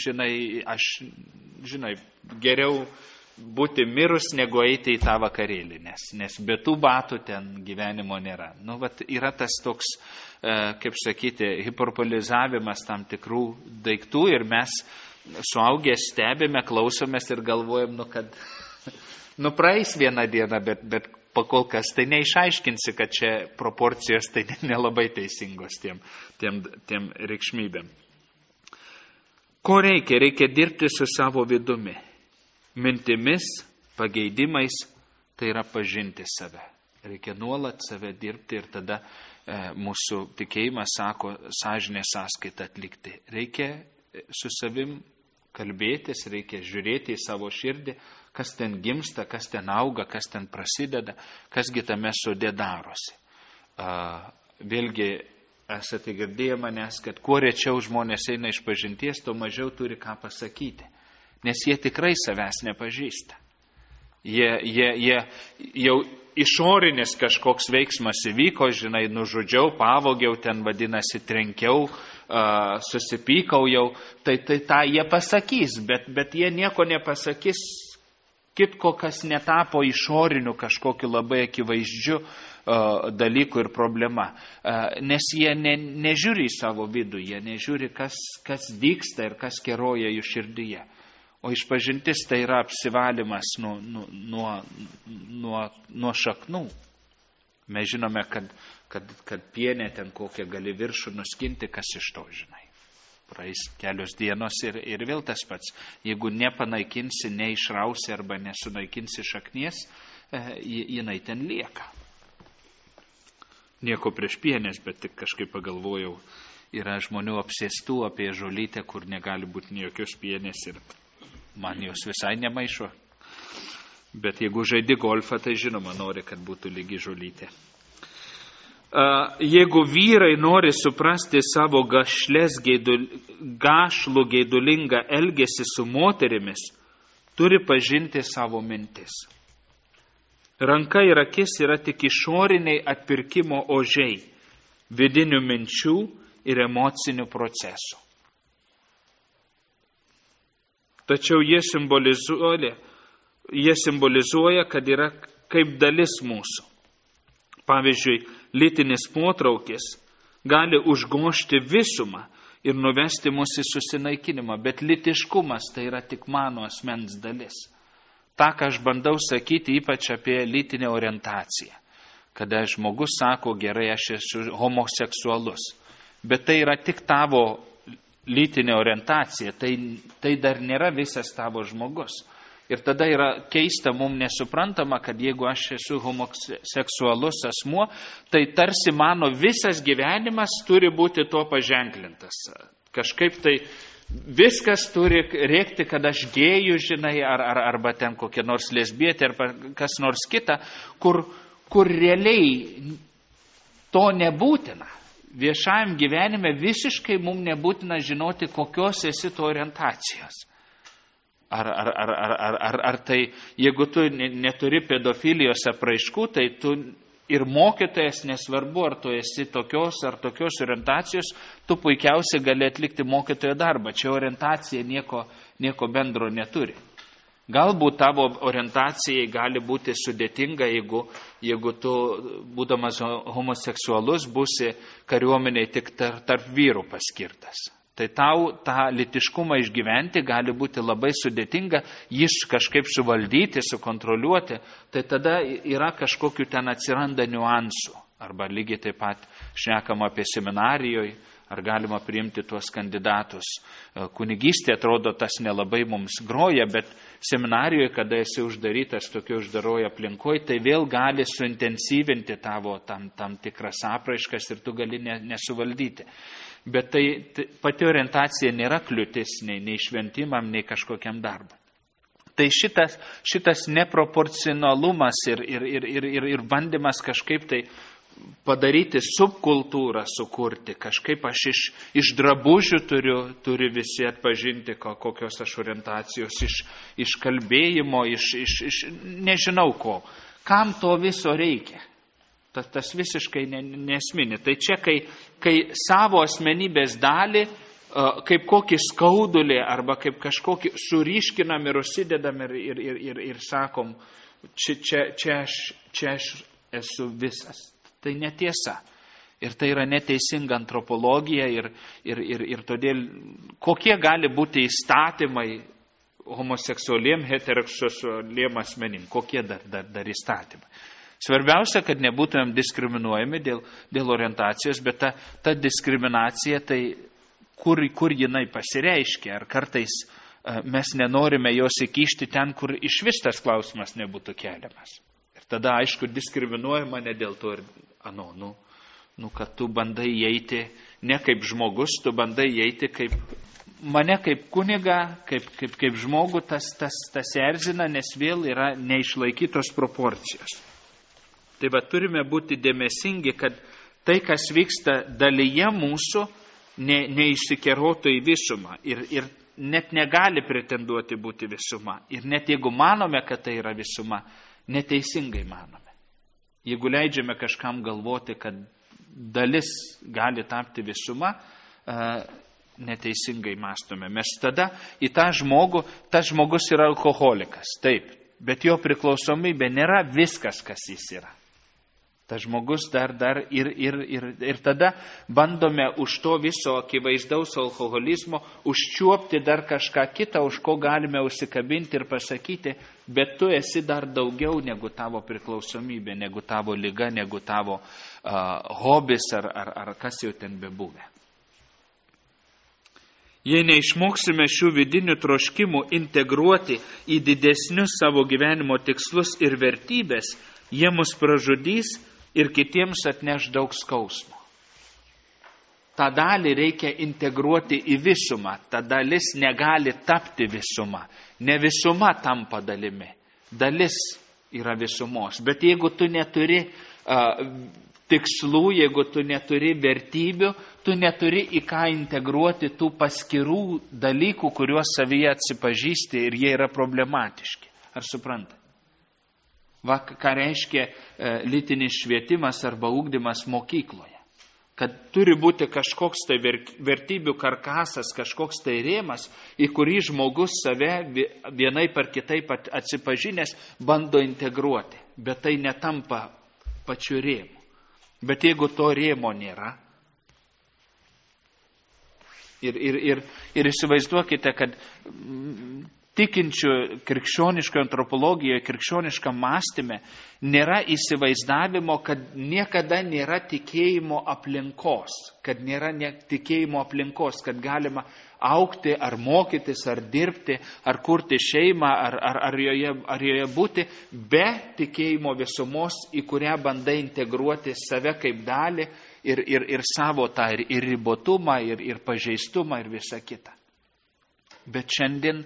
žinai, geriau būti mirus, negu eiti į tą vakarėlį, nes be tų batų ten gyvenimo nėra. Nu, vat, yra tas toks, kaip sakyti, hiperbolizavimas tam tikrų daiktų ir mes suaugę stebime, klausomės ir galvojam, kad praeis vieną dieną, bet pakol kas tai neišaiškinsi, kad čia proporcijos tai nelabai teisingos tiem reikšmybėm. Ko reikia? Reikia dirbti su savo vidumi. Mintimis, pageidimais, tai yra pažinti save. Reikia nuolat save dirbti ir tada mūsų tikėjimas sako sąžinės sąskaitą atlikti. Reikia su savim kalbėtis, reikia žiūrėti į savo širdį, kas ten gimsta, kas ten auga, kas ten prasideda, kasgi tame sode darosi. Vėlgi esate girdėję manęs, kad kuo rečiau žmonės eina iš pažinties, tuo mažiau turi ką pasakyti. Nes jie tikrai savęs nepažįsta. Jie jau išorinis kažkoks veiksmas įvyko, žinai, nužudžiau, pavogiau, ten vadinasi trenkiau, susipykau jau, tai tą jie pasakys, bet jie nieko nepasakys, kitko, kas netapo išoriniu kažkokiu labai akivaizdžiu dalyku ir problema. Nes jie nežiūri į savo vidų, jie nežiūri, kas vyksta ir kas keroja jų širdyje. O išpažintis tai yra apsivalymas nuo šaknų. Mes žinome, kad pienė ten kokią gali viršų nuskinti, kas iš to žinai. Praeis kelios dienos ir vėl tas pats. Jeigu nepanaikinsi, neišrausi arba nesunaikinsi šaknies, jinai ten lieka. Nieko prieš pienės, bet tik kažkaip pagalvojau, yra žmonių apsėstų apie žolytę, kur negali būti jokios pienės ir man jos visai nemaišo. Bet jeigu žaidi golfą, tai žinoma nori, kad būtų lygi žolytė. Jeigu vyrai nori suprasti savo gašlų geidulingą elgesį su moterimis, turi pažinti savo mintis. Ranka ir akis yra tik išoriniai atpirkimo ožiai, vidinių minčių ir emocinių procesų. Tačiau jie simbolizuoja, kad yra kaip dalis mūsų. Pavyzdžiui, lytinis potraukis gali užgožti visumą ir nuvesti mus į susinaikinimą, bet lytiškumas tai yra tik mano asmens dalis. Ta, ką aš bandau sakyti, ypač apie lytinę orientaciją. Kada žmogus sako, gerai, aš esu homoseksualus, bet tai yra tik tavo lytinė orientacija, tai dar nėra visas tavo žmogus. Ir tada yra keista, mums nesuprantama, kad jeigu aš esu homoseksualus asmuo, tai tarsi mano visas gyvenimas turi būti to paženklintas. Kažkaip tai viskas turi rėkti, kad aš gėjų, žinai, arba ten kokia nors lesbietė, arba kas nors kita, kur realiai to nebūtina. Viešajam gyvenime visiškai mums nebūtina žinoti, kokios esi to orientacijos. Ar tai, jeigu tu neturi pedofilijos apraiškų, tai tu ir mokytojas, nesvarbu, ar tu esi tokios ar tokios orientacijos, tu puikiausiai gali atlikti mokytojo darbą. Čia orientacija nieko bendro neturi. Galbūt tavo orientacijai gali būti sudėtinga, jeigu tu, būdamas homoseksualus, būsi kariuomeniai tik tarp vyrų paskirtas. Tai tau tą lytiškumą išgyventi gali būti labai sudėtinga, jis kažkaip suvaldyti, sukontroliuoti, tai tada yra kažkokių ten atsiranda niuansų. Arba lygiai taip pat šnekama apie seminarijoje, ar galima priimti tuos kandidatus. Kunigystė, atrodo, tas nelabai mums groja, bet seminarijoje, kada esi uždarytas tokio uždaroje aplinkoje, tai vėl gali suintensyvinti tavo tam tikras apraiškas ir tu gali nesuvaldyti. Bet tai pati orientacija nėra kliūtis nei šventimam, nei kažkokiam darbui. Tai šitas neproporcionalumas ir bandymas kažkaip tai padaryti subkultūrą sukurti, kažkaip aš iš drabužių turiu visi atpažinti, kokios aš orientacijos, iš kalbėjimo, iš nežinau ko. Kam to viso reikia? Tas visiškai nesmini. Tai čia, kai savo asmenybės dalį, kaip kokį skaudulį arba kaip kažkokį suriškinam ir užsidedam ir sakom, čia aš esu visas. Tai netiesa. Ir tai yra neteisinga antropologija ir todėl, kokie gali būti įstatymai homoseksualiem, heteroseksualiem asmenim, kokie dar įstatymai. Svarbiausia, kad nebūtumėm diskriminuojami dėl orientacijos, bet ta diskriminacija, tai kur jinai pasireiškia, ar kartais mes nenorime jos įkišti ten, kur iš vis tas klausimas nebūtų keliamas. Ir tada, aišku, diskriminuoja mane dėl to ir kad tu bandai įeiti ne kaip žmogus, tu bandai įeiti mane kaip kuniga, kaip žmogų, tas erzina, nes vėl yra neišlaikytos proporcijos. Tai va, turime būti dėmesingi, kad tai, kas vyksta dalyje mūsų, neišsikerotų į visumą ir net negali pretenduoti būti visuma. Ir net jeigu manome, kad tai yra visuma, neteisingai manome. Jeigu leidžiame kažkam galvoti, kad dalis gali tapti visuma, neteisingai mąstome. Mes tada į tas žmogus yra alkoholikas. Taip, bet jo priklausomybė nėra viskas, kas jis yra. Tas žmogus dar ir tada bandome už to viso akivaizdaus alkoholizmo užčiuopti dar kažką kitą, už ko galime užsikabinti ir pasakyti, bet tu esi dar daugiau negu tavo priklausomybė, negu tavo liga, negu tavo hobis ar kas jau ten bebuvę. Jei neišmoksime šių vidinių troškimų integruoti į didesnius savo gyvenimo tikslus ir vertybės, jie mus pražudys ir kitiems atneš daug skausmo. Ta dalį reikia integruoti į visumą. Ta dalis negali tapti visuma. Ne visuma tampa dalimi. Dalis yra visumos. Bet jeigu tu neturi tikslų, jeigu tu neturi vertybių, tu neturi į ką integruoti tų paskirų dalykų, kuriuos savyje atsipažįsti ir jie yra problematiški. Ar suprantate? Va, ką reiškia lytinis švietimas arba ugdymas mokykloje. Kad turi būti kažkoks tai vertybių karkasas, kažkoks tai rėmas, į kurį žmogus save vienaip ar kitaip atsipažinęs bando integruoti. Bet tai netampa pačiu rėmu. Bet jeigu to rėmo nėra, ir įsivaizduokite, kad tikinčių krikščioniškoje antropologijoje, krikščioniškam mąstyme nėra įsivaizdavimo, kad niekada nėra tikėjimo aplinkos, kad galima augti, ar mokytis, ar dirbti, ar kurti šeimą, ar joje būti, be tikėjimo visumos, į kurią bandai integruoti save kaip dalį ir savo tą ir ribotumą, ir pažeistumą, ir visą kitą. Bet šiandien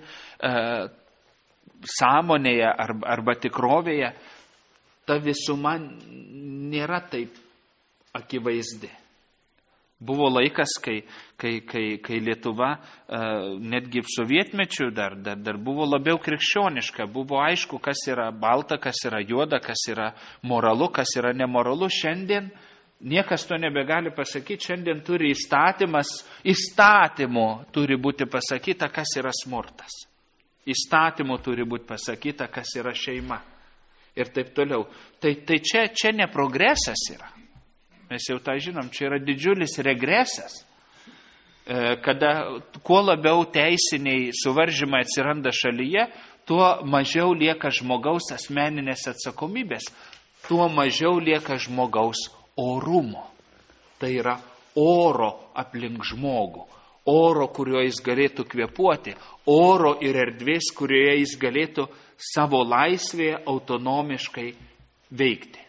sąmonėje arba tikrovėje ta visuma nėra taip akivaizdi. Buvo laikas, kai Lietuva netgi sovietmečių dar buvo labiau krikščioniška. Buvo aišku, kas yra balta, kas yra juoda, kas yra moralu, kas yra nemoralu. Šiandien niekas to nebegali pasakyti. Šiandien turi įstatymu turi būti pasakyta, kas yra smurtas. Įstatymu turi būti pasakyta, kas yra šeima. Ir taip toliau. Tai čia ne progresas yra. Mes jau tą žinom, čia yra didžiulis regresas. Kada kuo labiau teisiniai suvaržymai atsiranda šalyje, tuo mažiau lieka žmogaus asmeninės atsakomybės, tuo mažiau lieka žmogaus orumo. Tai yra oro aplink žmogų, oro, kuriuo jis galėtų kvėpuoti, oro ir erdvės, kurioje jis galėtų savo laisvėje autonomiškai veikti.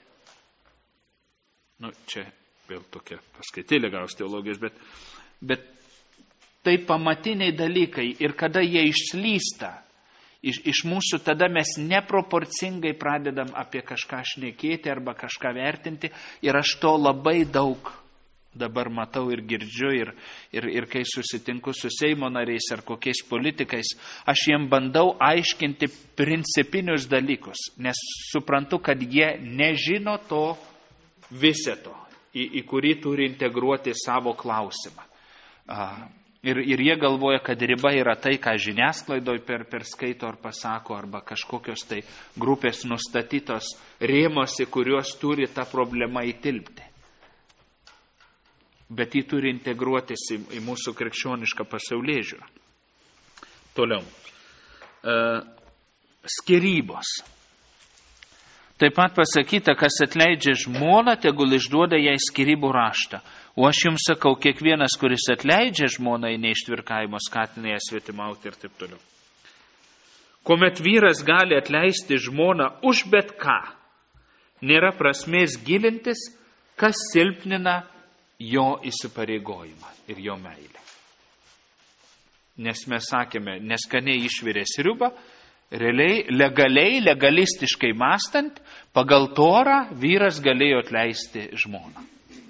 Čia vėl tokia paskaitėlė gaus teologijos, bet tai pamatiniai dalykai ir kada jie išslysta iš mūsų, tada mes neproporcingai pradedam apie kažką šnekėti arba kažką vertinti ir aš to labai daug dabar matau ir girdžiu ir kai susitinku su Seimo nariais ar kokiais politikais, aš jiem bandau aiškinti principinius dalykus, nes suprantu, kad jie nežino to viseto, į kurį turi integruoti savo klausimą. Ir jie galvoja, kad riba yra tai, ką žiniasklaidoje per skaito ar pasako, arba kažkokios tai grupės nustatytos rėmosi, kuriuos turi tą problemą įtilpti. Bet jį turi integruotis į mūsų krikščionišką pasaulėžiūrą. Toliau. Skyrybos. Taip pat pasakyta, kas atleidžia žmoną, tegul išduoda jai skyrybų raštą. O aš jums sakau, kiekvienas, kuris atleidžia žmoną į neištvirkavimo, skatina ją svetimauti ir taip toliau. Kuomet vyras gali atleisti žmoną už bet ką, nėra prasmės gilintis, kas silpnina jo įsipareigojimą ir jo meilę. Nes mes sakėme, neskaniai išvirė sriubą, realiai, legalistiškai mąstant, pagal Torą vyras galėjo atleisti žmoną.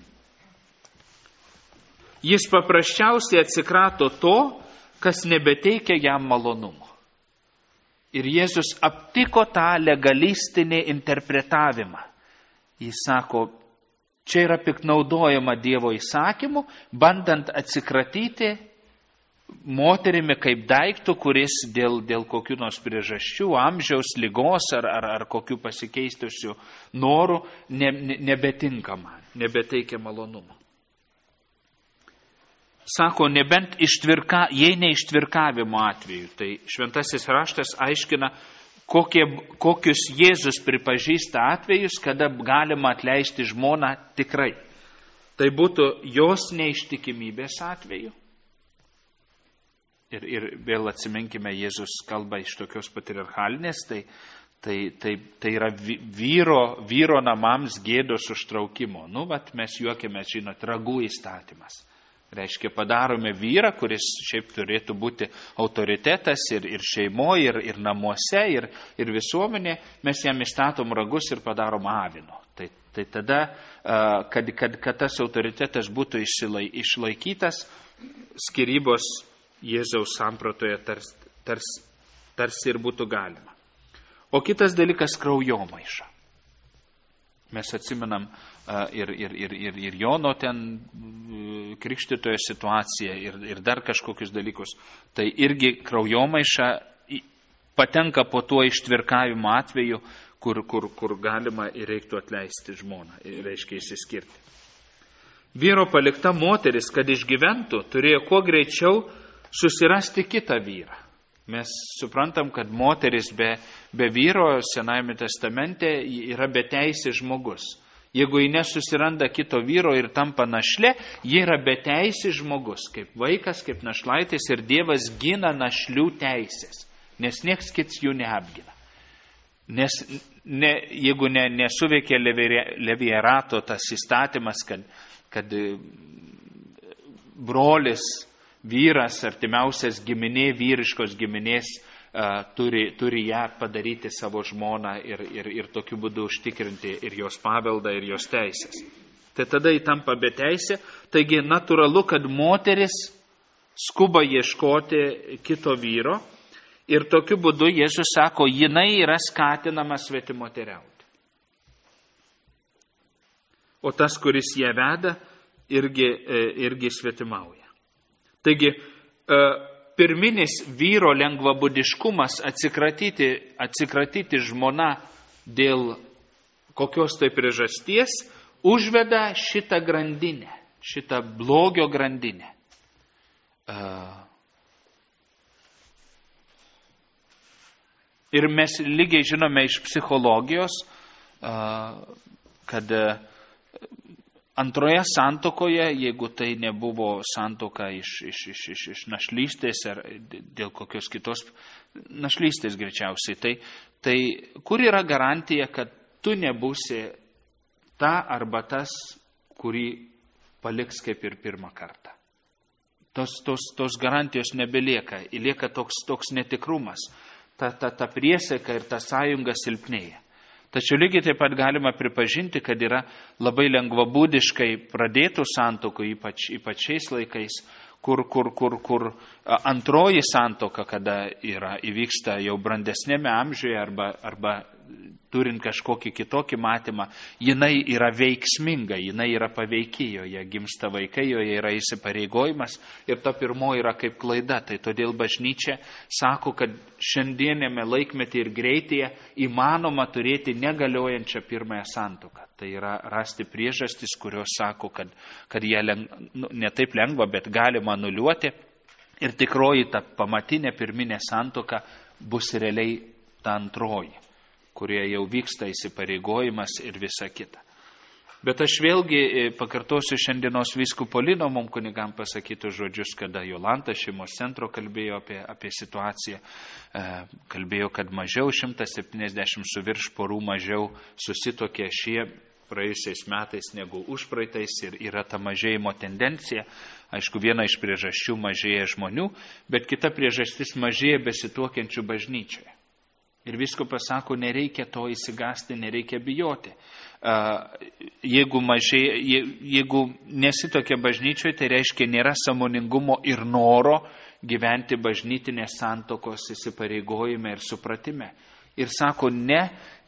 Jis paprasčiausiai atsikrato to, kas nebeteikia jam malonumo. Ir Jėzus aptiko tą legalistinį interpretavimą. Jis sako, čia yra piknaudojama Dievo įsakymu, bandant atsikratyti moterimi kaip daiktų, kuris dėl kokių nors priežasčių, amžiaus, lygos ar kokių pasikeistusių norų nebetinka man, nebeteikia malonumo. Sako, nebent jei ne ištvirkavimo atveju, tai šventasis raštas aiškina, kokius Jėzus pripažįsta atvejus, kada galima atleisti žmoną tikrai. Tai būtų jos neištikimybės atveju. Ir vėl atsiminkime, Jėzus kalba iš tokios patriarchalinės, tai yra vyro namams gėdos užtraukimo. Mes juokiame, žinot, ragų įstatymas. Reiškia, padarome vyrą, kuris šiaip turėtų būti autoritetas ir šeimoje, ir namuose, ir visuomenė, mes jam įstatom ragus ir padarom avino. Tai tada, kad tas autoritetas būtų išlaikytas, skyrybos Jėzaus sampratoje tarsi ir būtų galima. O kitas dalykas – kraujomaiša. Mes atsimenam ir Jono ten krikštytojo situaciją ir dar kažkokius dalykus. Tai irgi kraujomaiša patenka po tuo ištvirkavimo atveju, kur galima ir reiktų atleisti žmoną, reiškia įsiskirti. Vyro palikta moteris, kad išgyventų, turėjo kuo greičiau susirasti kitą vyrą. Mes suprantam, kad moteris be vyro Senajame testamente yra beteisis žmogus. Jeigu ji nesusiranda kito vyro ir tampa našle, ji yra beteisis žmogus, kaip vaikas, kaip našlaitis, ir Dievas gina našlių teisės, nes nieks kits jų neapgina. Nes jeigu nesuveikia Levierato tas įstatymas, kad brolis, vyras, artimiausias giminė, vyriškos giminės turi ją padaryti savo žmoną ir tokiu būdu užtikrinti ir jos paveldą, ir jos teisės. Tai tada įtampa beteisė, taigi natūralu, kad moteris skuba ieškoti kito vyro ir tokiu būdu Jėzus sako, jinai yra skatinama svetimoteriauti. O tas, kuris ją veda, irgi svetimauja. Taigi, pirminis vyro lengvabudiškumas atsikratyti žmona dėl kokios tai priežasties užveda šitą grandinę, šitą blogio grandinę. Ir mes lygiai žinome iš psichologijos, kad antroje santuokoje, jeigu tai nebuvo santuoka iš našlystės ar dėl kokios kitos našlystės greičiausiai, tai kur yra garantija, kad tu nebūsi ta arba tas, kurį paliks kaip ir pirmą kartą. Tos garantijos nebelieka, lieka toks netikrumas, ta prieseka ir ta sąjunga silpnėja. Tačiau lygiai taip pat galima pripažinti, kad yra labai lengvabūdiškai pradėtų santuokų, ypač šiais laikais, kur antroji santuoka, kada įvyksta jau brandesnėme amžiuje arba turint kažkokį kitokį matymą, jinai yra veiksminga, jinai yra paveiki, joje gimsta vaikai, joje yra įsipareigojimas ir ta pirmoji yra kaip klaida. Tai todėl bažnyčia sako, kad šiandienėme laikmetį ir greityje įmanoma turėti negaliojančią pirmąją santuoką. Tai yra rasti priežastis, kurios sako, kad jie ne taip lengva, bet galima anuliuoti ir tikroji ta pamatinė pirminė santuoka bus realiai ta antroji, kurie jau vyksta įsipareigojimas ir visa kita. Bet aš vėlgi pakartosiu šiandienos vyskupo Lino mum kunigam pasakytus žodžius, kada Jolanta šeimos centro kalbėjo apie situaciją, kalbėjo, kad mažiau 170 su virš porų mažiau susitokė šie praėjusiais metais negu užpraeitais ir yra ta mažėjimo tendencija. Aišku, viena iš priežasčių mažėja žmonių, bet kita priežastis mažėja besituokiančių bažnyčioje. Ir vyskupas sako, nereikia to įsigasti, nereikia bijoti. Jeigu nesitokia bažnyčioje, tai reiškia nėra sąmoningumo ir noro gyventi bažnytinės santokos įsipareigojime ir supratime. Ir sako,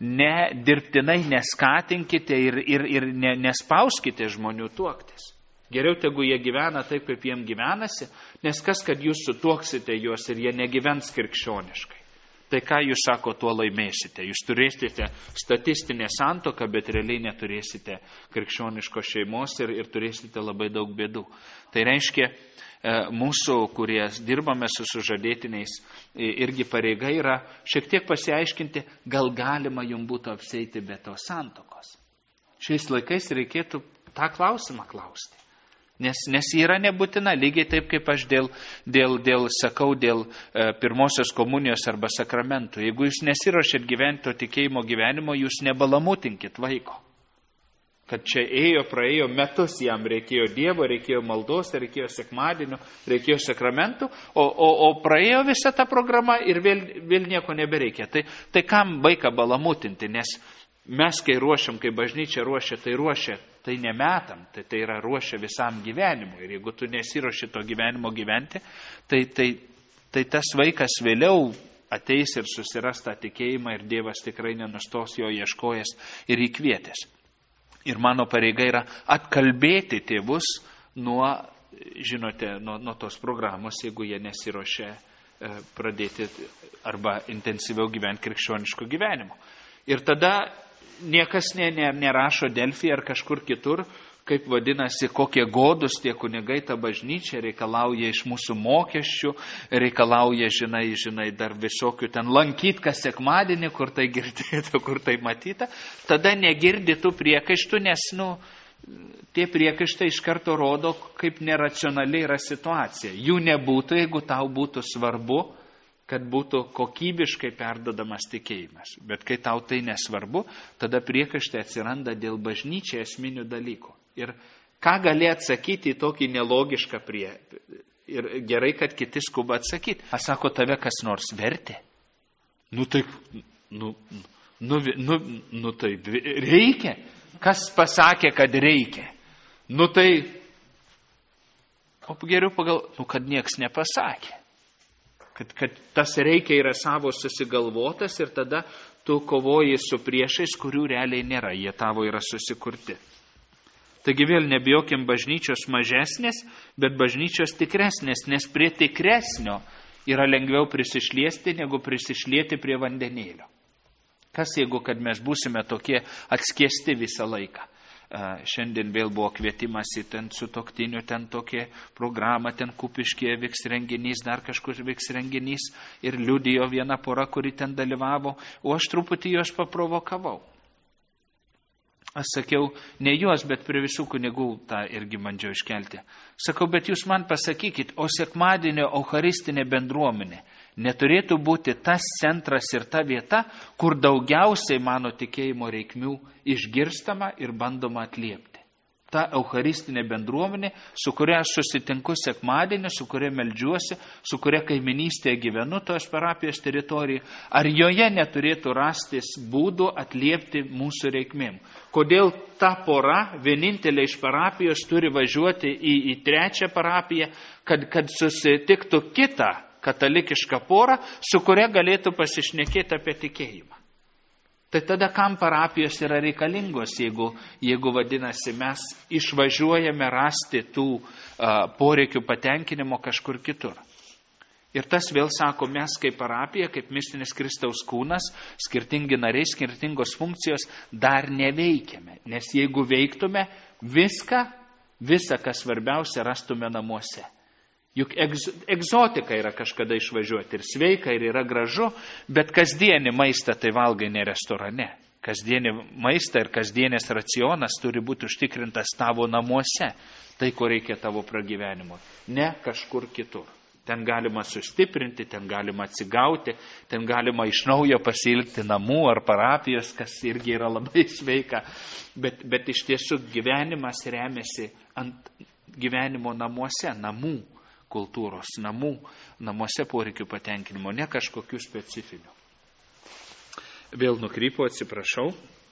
dirbtinai neskatinkite ir nespauskite žmonių tuoktis. Geriau tegu jie gyvena taip, kaip jiem gyvenasi, nes kas, kad jūs sutuoksite juos ir jie negyvens krikščioniškai. Tai ką jūs sako, tuo laimėsite. Jūs turėsite statistinę santuoką, bet realiai neturėsite krikščioniškos šeimos ir turėsite labai daug bėdų. Tai reiškia, mūsų, kurie dirbame su sužadėtiniais, irgi pareiga yra šiek tiek pasiaiškinti, gal galima jums būtų apsieiti be tos santuokos. Šiais laikais reikėtų tą klausimą klausti. Nes yra nebūtina, lygiai taip kaip aš sakau dėl pirmosios komunijos arba sakramentų. Jeigu jūs nesiruošėt gyventi to tikėjimo gyvenimo, jūs nebalamutinkit vaiko. Kad čia praėjo metus, jam reikėjo Dievo, reikėjo maldos, reikėjo sekmadienio, reikėjo sakramentų, o praėjo visa ta programa ir vėl nieko nebereikia. Tai kam vaiką balamutinti, nes mes, kai ruošiam, kai bažnyčia ruošia, tai ne metam, tai yra ruošia visam gyvenimui. Ir jeigu tu nesiruoši to gyvenimo gyventi, tai tas vaikas vėliau ateis ir susiras tą tikėjimą ir Dievas tikrai nenustos jo ieškojęs ir įkvietęs. Ir mano pareiga yra atkalbėti tėvus nuo tos programos, jeigu jie nesiruošia pradėti arba intensyviau gyventi krikščioniško gyvenimo. Ir tada niekas nerašo Delfyje ar kažkur kitur, kaip vadinasi, kokie godus tie kunigai, ta bažnyčia reikalauja iš mūsų mokesčių, reikalauja, žinai, dar visokių ten lankyt kas sekmadienį, kur tai girdėta, kur tai matyta. Tada negirdi tų priekaištų, nes, tie priekaištai iš karto rodo, kaip neracionaliai yra situacija. Jų nebūtų, jeigu tau būtų svarbu, kad būtų kokybiškai perdodamas tikėjimas. Bet kai tau tai nesvarbu, tada priekaištai atsiranda dėl bažnyčiai esminių dalykų. Ir ką gali atsakyti į tokį nelogišką ir gerai, kad kiti skuba atsakyti. Aš sako, tave kas nors vertė? Tai reikia. Kas pasakė, kad reikia? Geriau kad nieks nepasakė. Kad tas reikia yra savo susigalvotas ir tada tu kovoji su priešais, kurių realiai nėra, jie tavo yra susikurti. Taigi vėl nebijokim bažnyčios mažesnės, bet bažnyčios tikresnės, nes prie tikresnio yra lengviau prisišliesti, negu prisišlieti prie vandenėlio. Kas jeigu, kad mes būsime tokie atskiesti visą laiką? Šiandien vėl buvo kvietimas į ten sutuoktinių, ten tokia programa, ten Kupiškyje vyks renginys, dar kažkur vyks renginys ir liudijo viena pora, kuri ten dalyvavo, o aš truputį juos paprovokavau. Aš sakiau, ne juos, bet prie visų kunigų tą irgi bandžiau iškelti. Sakau, bet jūs man pasakykit, o sekmadienio eucharistinė bendruomenė neturėtų būti tas centras ir ta vieta, kur daugiausiai mano tikėjimo reikmių išgirstama ir bandoma atliepti. Ta eucharistinė bendruomenė, su kuria aš susitinku sekmadienį, su kuria meldžiuosi, su kuria kaiminystėje gyvenu tos parapijos teritorijoje, ar joje neturėtų rastis būdų atliepti mūsų reikmėm? Kodėl ta pora, vienintelė iš parapijos, turi važiuoti į trečią parapiją, kad susitiktų kitą katalikišką porą, su kuria galėtų pasišnekėti apie tikėjimą? Tai tada kam parapijos yra reikalingos, jeigu vadinasi, mes išvažiuojame rasti tų poreikių patenkinimo kažkur kitur. Ir tas vėl sako, mes kaip parapija, kaip mistinis Kristaus kūnas, skirtingi nariai, skirtingos funkcijos dar neveikiame. Nes jeigu veiktume, visą, kas svarbiausia, rastume namuose. Juk egzotika yra kažkada išvažiuoti ir sveika, ir yra gražu, bet kasdienį maistą tai valgai ne restorane. Kasdienį maistą ir kasdienės racionas turi būti užtikrintas tavo namuose. Tai, ko reikia tavo pragyvenimo. Ne kažkur kitur. Ten galima sustiprinti, ten galima atsigauti, ten galima iš naujo pasiilgti namų ar parapijos, kas irgi yra labai sveika. Bet iš tiesų gyvenimas remiasi ant gyvenimo namuose, namų kultūros, namuose poreikių patenkinimo, ne kažkokių specifinių. Vėl nukrypau, atsiprašau.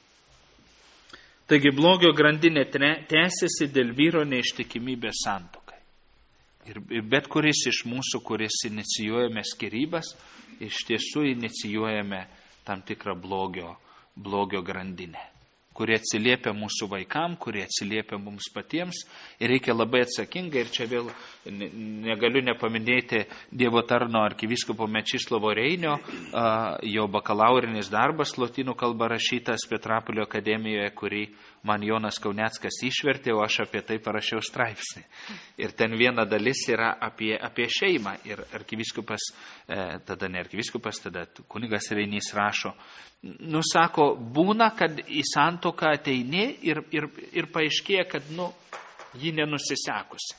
Taigi blogio grandinė tęsiasi dėl vyro neištikimybės santuokai. Ir bet kuris iš mūsų, kuris inicijuojame skyrybas, iš tiesų inicijuojame tam tikrą blogio grandinę. kurie atsiliepia mūsų vaikam, kurie atsiliepia mums patiems. Ir reikia labai atsakingai, ir čia vėl negaliu nepaminėti Dievo tarno arkivyskupo Mečislovo Reinio, jo bakalaurinis darbas lotynų kalba rašytas Petrapolio akademijoje, kurį man Jonas Kauneckas išvertė, o aš apie tai parašiau straipsnį. Ir ten viena dalis yra apie šeimą. Ir arkivyskupas, tada kunigas Reinys rašo, sako, būna, kad į santuoką ateini ir paaiškėja, kad, ji nenusisekusi.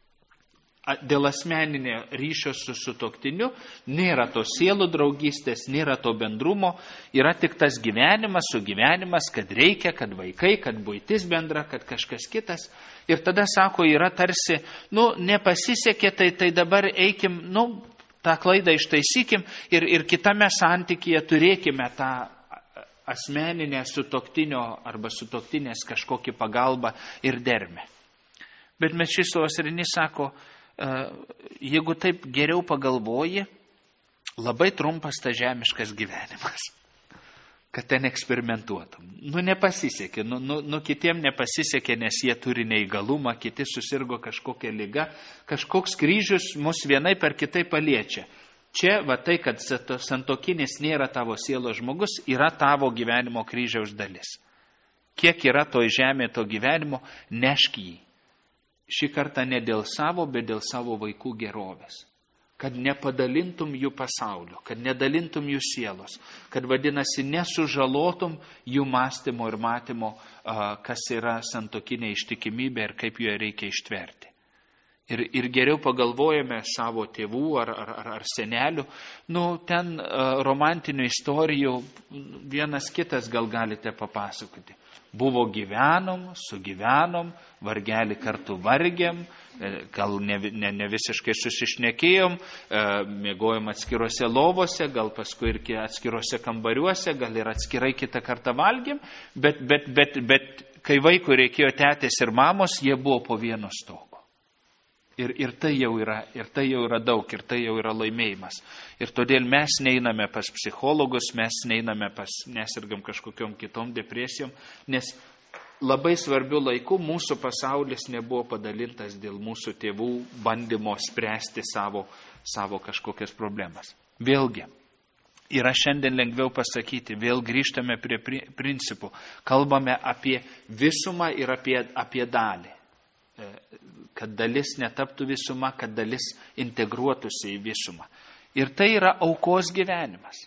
Dėl asmeninio ryšio su sutuoktiniu nėra to sielų draugystės, nėra to bendrumo, yra tik tas gyvenimas, kad reikia, kad vaikai, kad buitis bendra, kad kažkas kitas. Ir tada, sako, yra tarsi, nepasisekė, tai dabar eikim, tą klaidą ištaisykim ir kitame santykyje turėkime tą asmeninę sutuoktinio arba sutuoktinės kažkokį pagalbą ir dermę. Bet Mečislovas Reinys sako, jeigu taip geriau pagalvoji, labai trumpas ta žemiškas gyvenimas, kad ten eksperimentuotum. Nepasisekė, kitiem nepasisekė, nes jie turi neįgalumą, kiti susirgo kažkokią ligą, kažkoks kryžius mus vienai per kitai paliečia. Čia, tai, kad santuokinis nėra tavo sielos žmogus, yra tavo gyvenimo kryžiaus dalis. Kiek yra toj žemė to gyvenimo, nešk jį. Šį kartą ne dėl savo, bet dėl savo vaikų gerovės. Kad nepadalintum jų pasaulio, kad nedalintum jų sielos, kad vadinasi nesužalotum jų mąstymo ir matymo, kas yra santuokinė ištikimybė ir kaip joje reikia ištverti. Ir geriau pagalvojame savo tėvų ar senelių, ten romantinių istorijų vienas kitas gal galite papasakoti. Buvo sugyvenom, vargelį kartu vargėm, gal ne visiškai susišnekėjom, mėgojom atskiruose lovose, gal paskui ir atskiruose kambariuose, gal ir atskirai kitą kartą valgėm, bet kai vaikui reikėjo tetės ir mamos, jie buvo po vieno stogo. Ir tai jau yra daug, ir tai jau yra laimėjimas. Ir todėl mes neiname pas psichologus, mes nesirgam kažkokiom kitom depresijom, nes labai svarbiu laiku mūsų pasaulis nebuvo padalintas dėl mūsų tėvų bandymo spręsti savo kažkokias problemas. Vėlgi, yra šiandien lengviau pasakyti, vėl grįžtame prie principų, kalbame apie visumą ir apie dalį. Kad dalis netaptų visuma, kad dalis integruotųsi į visumą. Ir tai yra aukos gyvenimas.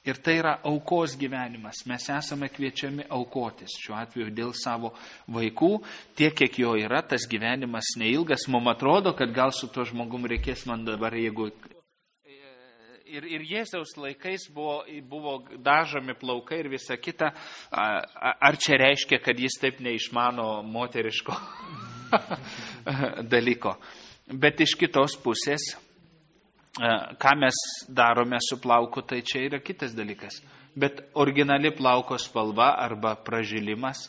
Mes esame kviečiami aukotis, šiuo atveju dėl savo vaikų, tiek kiek jo yra, tas gyvenimas neilgas. Mums atrodo, kad gal su tuo žmogum reikės man dabar, jeigu... Ir Jėzaus laikais buvo dažomi plaukai ir visa kita. Ar čia reiškia, kad jis taip neišmano moteriško dalyko? Bet iš kitos pusės, ką mes darome su plauku, tai čia yra kitas dalykas. Bet originali plauko spalva arba pražilimas,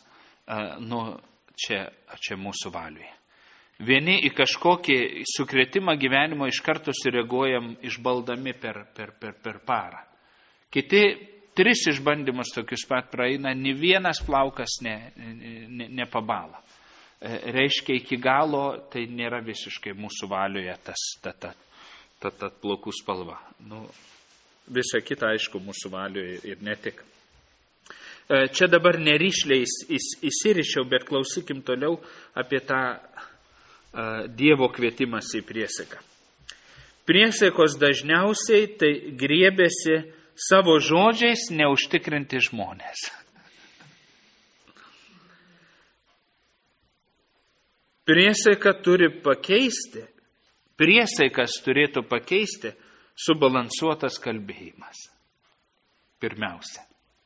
čia mūsų valiuje. Vieni į kažkokį sukrėtimą gyvenimo iš karto sureaguojam išbaldami per parą. Kiti 3 išbandymus tokius pat praeina, ni vienas plaukas nepabala. Reiškia, iki galo tai nėra visiškai mūsų valioje ta plaukų spalva. Visa kita, aišku, mūsų valioje ir ne tik. Čia dabar neryšliai įsirišiau, bet klausykim toliau apie tą Dievo kvietimas į priesaiką. Priesaikos dažniausiai tai griebėsi savo žodžiais neužtikrinti žmonės. Priesaikas turėtų pakeisti subalansuotas kalbėjimas. Pirmiausia,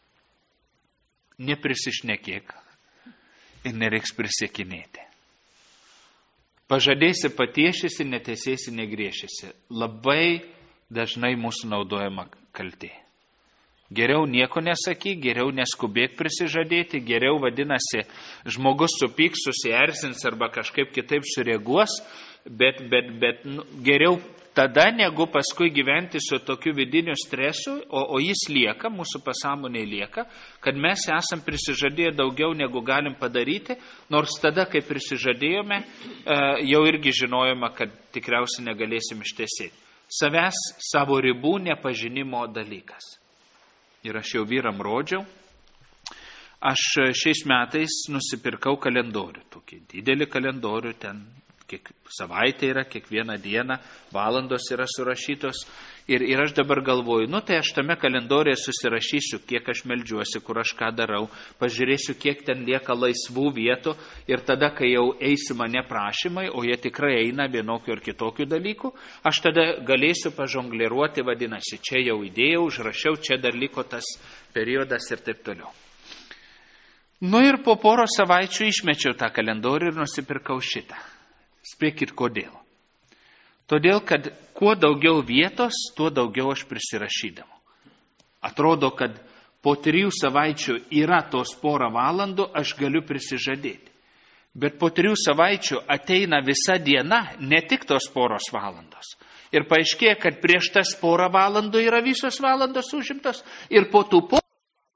neprisišnekėk ir nereiks prisiekinėti. Pažadėsi patiešysi, neteisėsi, negriežysi. Labai dažnai mūsų naudojama kaltė. Geriau nieko nesakyk, geriau neskubėk prisižadėti, geriau vadinasi, žmogus supyks, susierzins arba kažkaip kitaip sureaguos, bet geriau tada, negu paskui gyventi su tokiu vidiniu stresu, o jis lieka, mūsų pasąmonėje lieka, kad mes esam prisižadėję daugiau negu galim padaryti, nors tada, kai prisižadėjome, jau irgi žinojome, kad tikriausiai negalėsim ištesėti. Savęs, savo ribų nepažinimo dalykas. Ir aš jau vyram rodžiau, aš šiais metais nusipirkau kalendorių, tokį didelį kalendorių, ten savaitė yra, kiekvieną dieną, valandos yra surašytos. Ir aš dabar galvoju, tai aš tame kalendoriuje susirašysiu, kiek aš meldžiuosi, kur aš ką darau, pažiūrėsiu, kiek ten lieka laisvų vietų ir tada, kai jau eisi mane prašymai, o jie tikrai eina vienokių ir kitokių dalykų, aš tada galėsiu pažongliruoti, vadinasi, čia jau įdėjau, užrašiau, čia dar liko tas periodas ir taip toliau. Ir po poros savaičių išmečiau tą kalendorių ir nusipirkau šitą. Spėkit kodėl. Todėl, kad kuo daugiau vietos, tuo daugiau aš prisirašydavau. Atrodo, kad po 3 savaičių yra tos porą valandų, aš galiu prisižadėti. Bet po 3 savaičių ateina visa diena, ne tik tos poros valandos. Ir paaiškėja, kad prieš tas porą valandų yra visos valandos užimtos ir po tų porą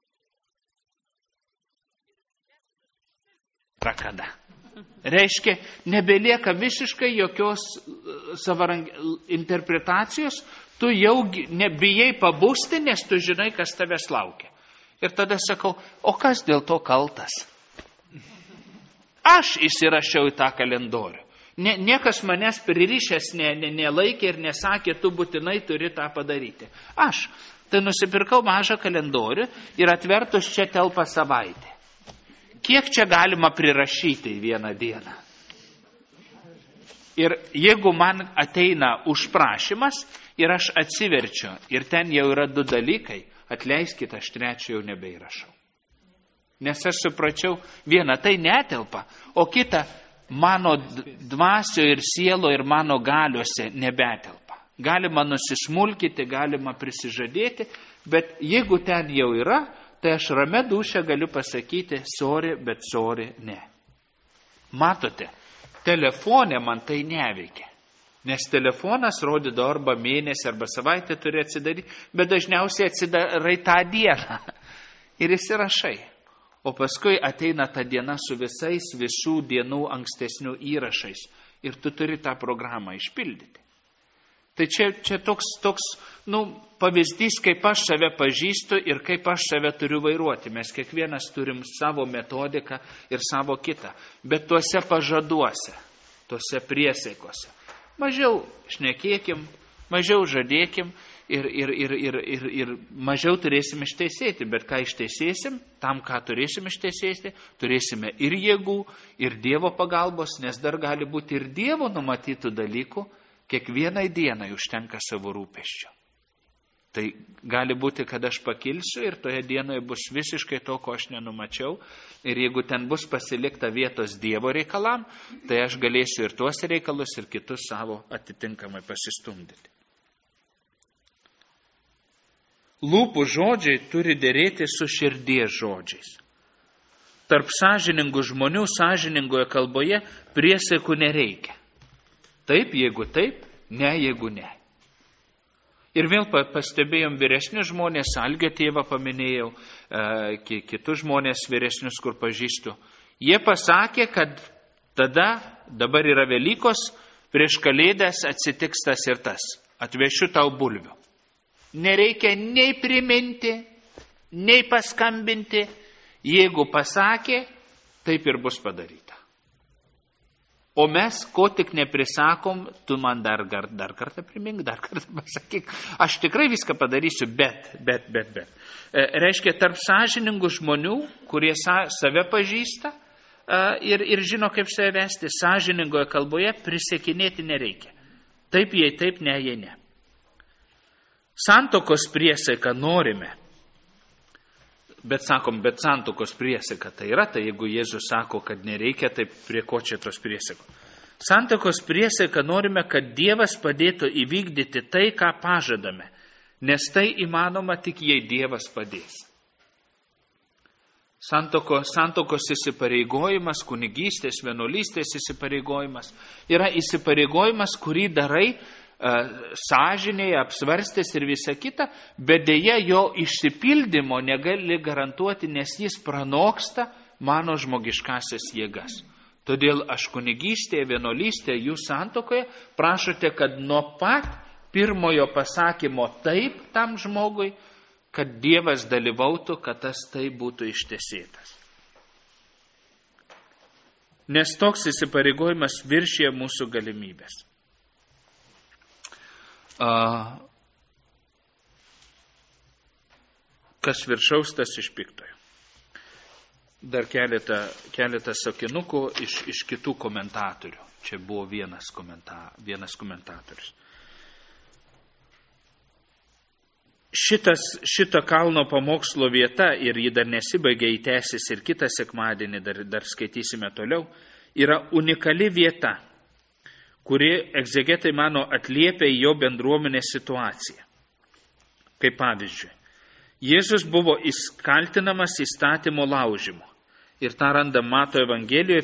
kada. Reiškia, nebelieka visiškai jokios interpretacijos, tu jau nebijai pabusti, nes tu žinai, kas tavęs laukia. Ir tada sakau, o kas dėl to kaltas? Aš įsirašiau į tą kalendorių. Niekas manęs pririšęs nelaikė ir nesakė, tu būtinai turi tą padaryti. Aš. Tai nusipirkau mažą kalendorių ir atvertus čia telpa savaitė. Kiek čia galima prirašyti į vieną dieną? Ir jeigu man ateina užprašymas ir aš atsiverčiu ir ten jau yra 2 dalykai, atleiskit, aš 3 jau nebeįrašau. Nes aš supračiau, viena tai netelpa, o kita mano dvasio ir sielo ir mano galiuose nebetelpa. Galima nusismulkyti, galima prisižadėti, bet jeigu ten jau yra, tai aš ramia dūšia galiu pasakyti, sorry, bet sorry, ne. Matote, telefone man tai neveikia. Nes telefonas rodydavo arba mėnesį, arba savaitę turi atsidaryti, bet dažniausiai atsidarai tą dieną. Ir įsirašai. O paskui ateina ta diena su visais visų dienų ankstesnių įrašais. Ir tu turi tą programą išpildyti. Tai čia toks pavyzdys, kaip aš save pažįstu ir kaip aš save turiu vairuoti. Mes kiekvienas turim savo metodiką ir savo kitą. Bet tuose pažaduose, tuose priesaikose, mažiau šnekėkim, mažiau žadėkim ir mažiau turėsim išteisėti. Bet ką išteisėsim, tam, ką turėsim išteisėti, turėsime ir jėgų, ir Dievo pagalbos, nes dar gali būti ir Dievo numatytų dalykų. Kiekvienai dienai užtenka savo rūpesčio. Tai gali būti, kad aš pakilsiu ir toje dienoje bus visiškai to, ko aš nenumačiau. Ir jeigu ten bus pasilikta vietos Dievo reikalam, tai aš galėsiu ir tuos reikalus, ir kitus savo atitinkamai pasistumdyti. Lūpų žodžiai turi derėti su širdies žodžiais. Tarp sąžiningų žmonių sąžiningoje kalboje priesaikų nereikia. Taip, jeigu taip, ne, jeigu ne. Ir vėl pastebėjom vyresnius žmonės, Algio tėvą paminėjau, kitus žmonės vyresnius, kur pažįstu. Jie pasakė, kad dabar yra Velykos, prieš Kalėdas atsitiks tas ir tas. Atvešiu tau bulvių. Nereikia nei priminti, nei paskambinti. Jeigu pasakė, taip ir bus padaryta. O mes, ko tik neprisakom, tu man dar kartą primink, dar kartą pasakyk. Aš tikrai viską padarysiu, bet. Reiškia, tarp sąžiningų žmonių, kurie save pažįsta ir žino, kaip save vesti, sąžiningoje kalboje prisiekinėti nereikia. Taip, jei taip, ne, jei ne. Santokos priesaiką norime. Bet santokos priesaika tai yra, tai jeigu Jėzus sako, kad nereikia, tai prie ko čia tos priesaikos? Santokos priesaika norime, kad Dievas padėtų įvykdyti tai, ką pažadame. nes tai įmanoma tik jei Dievas padės. Santokos įsipareigojimas, kunigystės, vienuolystės įsipareigojimas yra įsipareigojimas, kurį darai sąžinėje, apsvarstęs ir visa kita, bet dėja jo išsipildymo negali garantuoti, nes jis pranoksta mano žmogiškasias jėgas. Todėl aš kunigystėje, vienuolystėje, jūs santokoje prašote, kad nuo pat pirmojo pasakymo taip tam žmogui, kad Dievas dalyvautų, kad tas taip būtų ištesėtas. Nes toks įsipareigojimas viršija mūsų galimybės. Kas viršaus, tas iš piktojo. Dar keletą sakinukų iš kitų komentatorių. Čia buvo vienas komentatorius. Šito kalno pamokslo vieta, ir ji dar nesibaigė, įtęsis ir kitą sekmadienį, dar skaitysime toliau, yra unikali vieta, kuri egzegetai mano atliepia į jo bendruomenės situaciją. Kaip pavyzdžiui, Jėzus buvo kaltinamas įstatymo laužimu. Ir tą randam Mato Evangelijoje,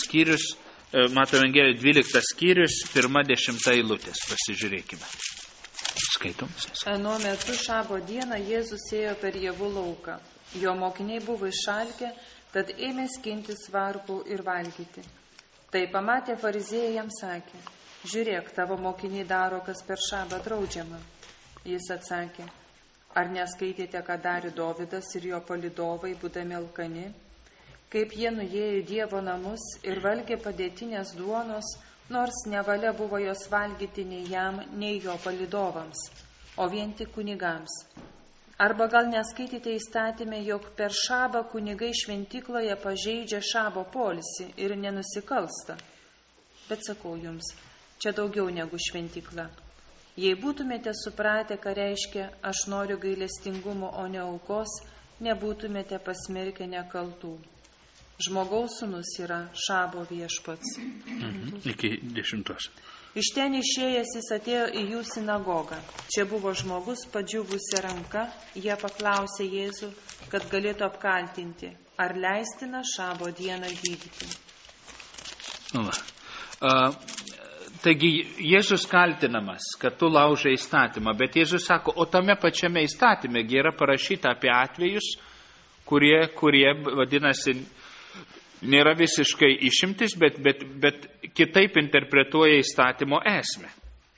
12 skyrius, 1-10 eilutės. Pasižiūrėkime. Skaitom. Anuo metu šabo dieną Jėzus ėjo per javų lauką. Jo mokiniai buvo išalkę, tad ėmė skintis varpų ir valgyti. Tai pamatė fariziejai, jam sakė: žiūrėk, tavo mokiniai daro, kas per šabą draudžiama. Jis atsakė: ar neskaitėte, ką darė Dovydas ir jo palydovai, būdami alkani, kaip jie nuėjo į Dievo namus ir valgė padėtinės duonos, nors nevalia buvo jos valgyti nei jam, nei jo palydovams, o vien tik kunigams. Arba gal neskaitėte įstatymę, jog per šabą kunigai šventykloje pažeidžia šabo poilsį ir nenusikalsta? Bet sakau jums, čia daugiau negu šventykla. Jei būtumėte supratę, ką reiškia aš noriu gailestingumo, o ne aukos, nebūtumėte pasmerkę nekaltų. Žmogaus sūnus yra šabo viešpats. Iki 10. Iš ten išėjęs jis atėjo į jų sinagogą. Čia buvo žmogus padžiūvusi ranka, jie paklausė Jėzų, kad galėtų apkaltinti, ar leistina šabo dieną gydyti. Taigi Jėzus kaltinamas, kad tu laužai įstatymą, bet Jėzus sako, o tame pačiame įstatyme yra parašyta apie atvejus, kurie vadinasi, nėra visiškai išimtis, bet kitaip interpretuoja įstatymo esmę.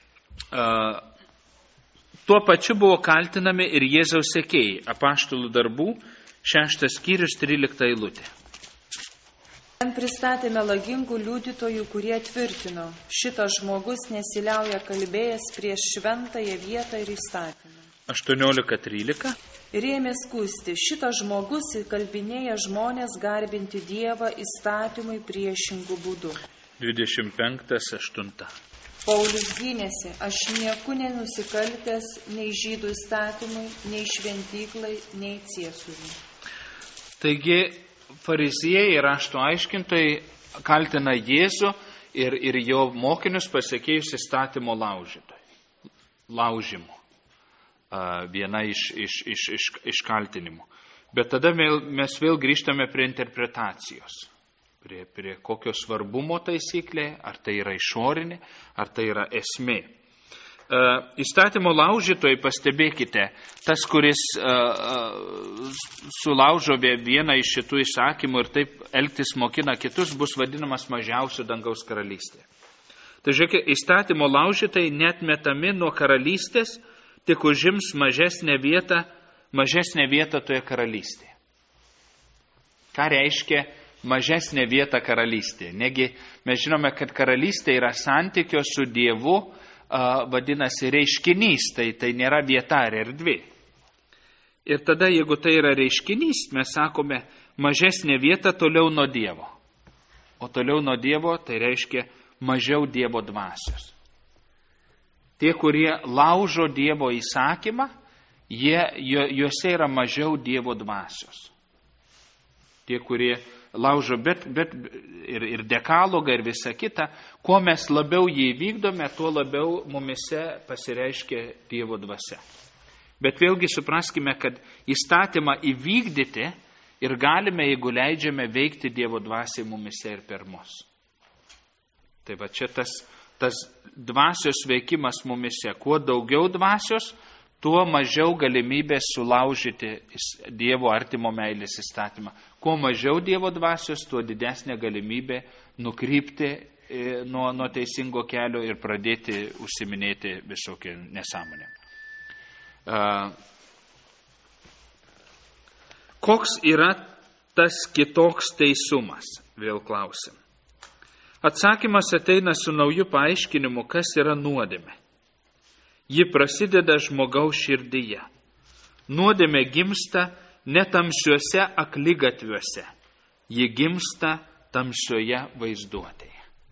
Tuo pačiu buvo kaltinami ir Jėzaus sekėjai, Apaštalų darbų, 6 skyrius, 13 eilutė. Ten pristatė melagingų liudytojų, kurie tvirtino, šitas žmogus nesiliauja kalbėjęs prieš šventąją vietą ir įstatymą. 18:13. Ir ėmė skųsti, šitas žmogus įkalbinėja žmonės garbinti Dievą įstatymui priešingų būdų. 25:8. Paulius gynėsi, aš nieku nenusikaltęs nei žydų įstatymui, nei šventyklai, nei Ciesoriui. Taigi, fariziejai ir rašto aiškintojai kaltina Jėzų ir jo mokinius pasiekėjus įstatymo laužimu. Viena iš kaltinimų. Bet tada mes vėl grįžtame prie interpretacijos. Prie kokio svarbumo taisyklė, ar tai yra išorinė, ar tai yra esmė. Įstatymo laužytojai, pastebėkite, tas, kuris sulaužo vieną iš šitų įsakymų ir taip elgtis mokina kitus, bus vadinamas mažiausiu dangaus karalystė. Tai žiūrėkite, įstatymo laužytojai net metami nuo karalystės, tik užims mažesnę vietą toje karalystėje. Ką reiškia mažesnė vieta karalystėje? Negi mes žinome, kad karalystė yra santykio su Dievu, vadinasi reiškinys, tai nėra vieta ar erdvė. Ir tada, jeigu tai yra reiškinys, mes sakome mažesnė vieta toliau nuo Dievo. O toliau nuo Dievo tai reiškia mažiau Dievo dvasios. Tie, kurie laužo Dievo įsakymą, juose yra mažiau Dievo dvasios. Tie, kurie laužo ir dekalogą ir visą kitą, kuo mes labiau jį vykdome, tuo labiau mumise pasireiškia Dievo dvasia. Bet vėlgi supraskime, kad įstatymą įvykdyti ir galime, jeigu leidžiame veikti Dievo dvasiai mumise ir per mus. Tai va čia tas dvasios veikimas mumise. Kuo daugiau dvasios, tuo mažiau galimybės sulaužyti Dievo artimo meilės įstatymą. Kuo mažiau Dievo dvasios, tuo didesnė galimybė nukrypti nuo teisingo kelio ir pradėti užsiminėti visokią nesąmonę. Koks yra tas kitoks teisumas? Vėl klausim. Atsakymas ateina su nauju paaiškinimu, kas yra nuodėmė. Ji prasideda žmogaus širdyje. Nuodėmė gimsta ne tamsiuose akligatviuose. Ji gimsta tamsioje vaizduotėje.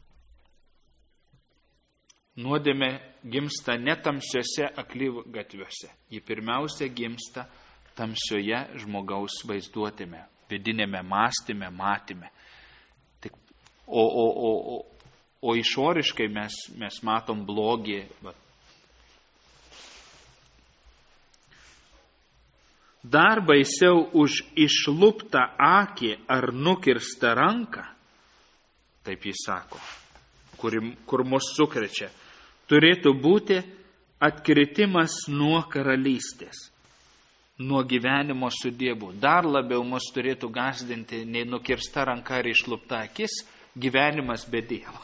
Nuodėmė gimsta ne tamsiuose akligatviuose. Ji pirmiausia gimsta tamsioje žmogaus vaizduotėme, vidinėme mąstyme, matyme. O išoriškai mes matom blogį. Dar baisiau už išluptą akį ar nukirstą ranką, taip jis sako, kur mus sukrečia, turėtų būti atkritimas nuo karalystės, nuo gyvenimo su Dievu. Dar labiau mus turėtų gąsdinti nei nukirsta ranka ar išlupta akis, gyvenimas be Dievo.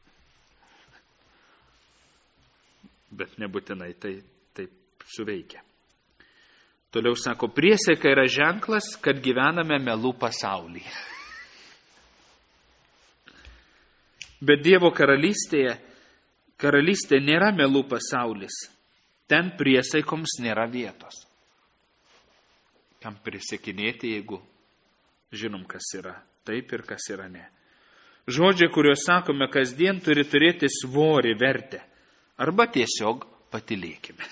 Bet nebūtinai taip suveikia. Toliau sako, priesaika yra ženklas, kad gyvename melų pasaulyje. Bet Dievo karalystė nėra melų pasaulis. Ten priesaikoms nėra vietos. Kam prisiekinėti, jeigu žinom, kas yra taip ir kas yra ne. Žodžiai, kuriuos sakome kasdien, turi turėti svorį, vertę. Arba tiesiog patylėkime.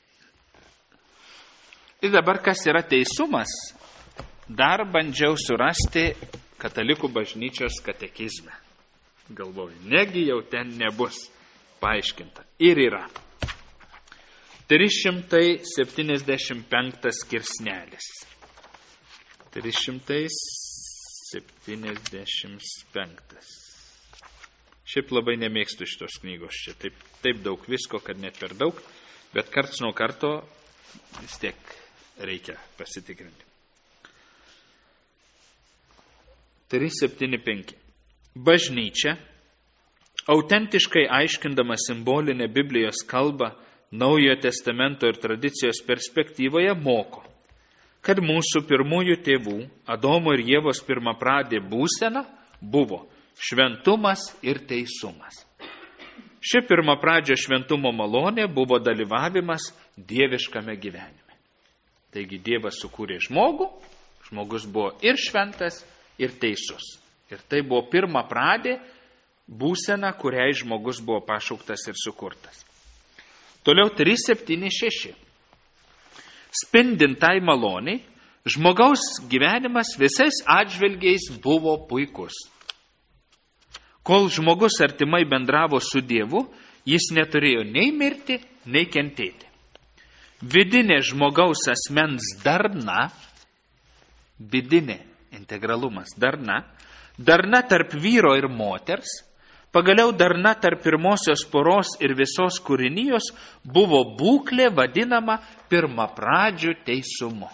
Ir dabar, kas yra teisumas, dar bandžiau surasti katalikų bažnyčios katekizme. Galvoju, negi jau ten nebus paaiškinta. Ir yra. 375 skirsnelis. 375. Šiaip labai nemėgstu šitos knygos. Čia taip daug visko, kad net per daug, bet karts nuo karto vis tiek reikia pasitikrinti. 375. Bažnyčia, autentiškai aiškindama simbolinę Biblijos kalbą Naujojo testamento ir tradicijos perspektyvoje moko, kad mūsų pirmųjų tėvų, Adomo ir Ievos pirmapradė būsena buvo šventumas ir teisumas. Ši pirmapradžio šventumo malonė buvo dalyvavimas dieviškame gyvenime. Taigi Dievas sukūrė žmogų, žmogus buvo ir šventas, ir teisus. Ir tai buvo pirmapradė būsena, kuriai žmogus buvo pašauktas ir sukurtas. Toliau 376. Spindintai maloniai, žmogaus gyvenimas visais atžvilgiais buvo puikus. Kol žmogus artimai bendravo su Dievu, jis neturėjo nei mirti, nei kentėti. Vidinė žmogaus asmens darna, vidinė integralumas darna tarp vyro ir moters, pagaliau darna tarp pirmosios poros ir visos kūrinijos buvo būklė vadinama pirmapradžiu teisumu.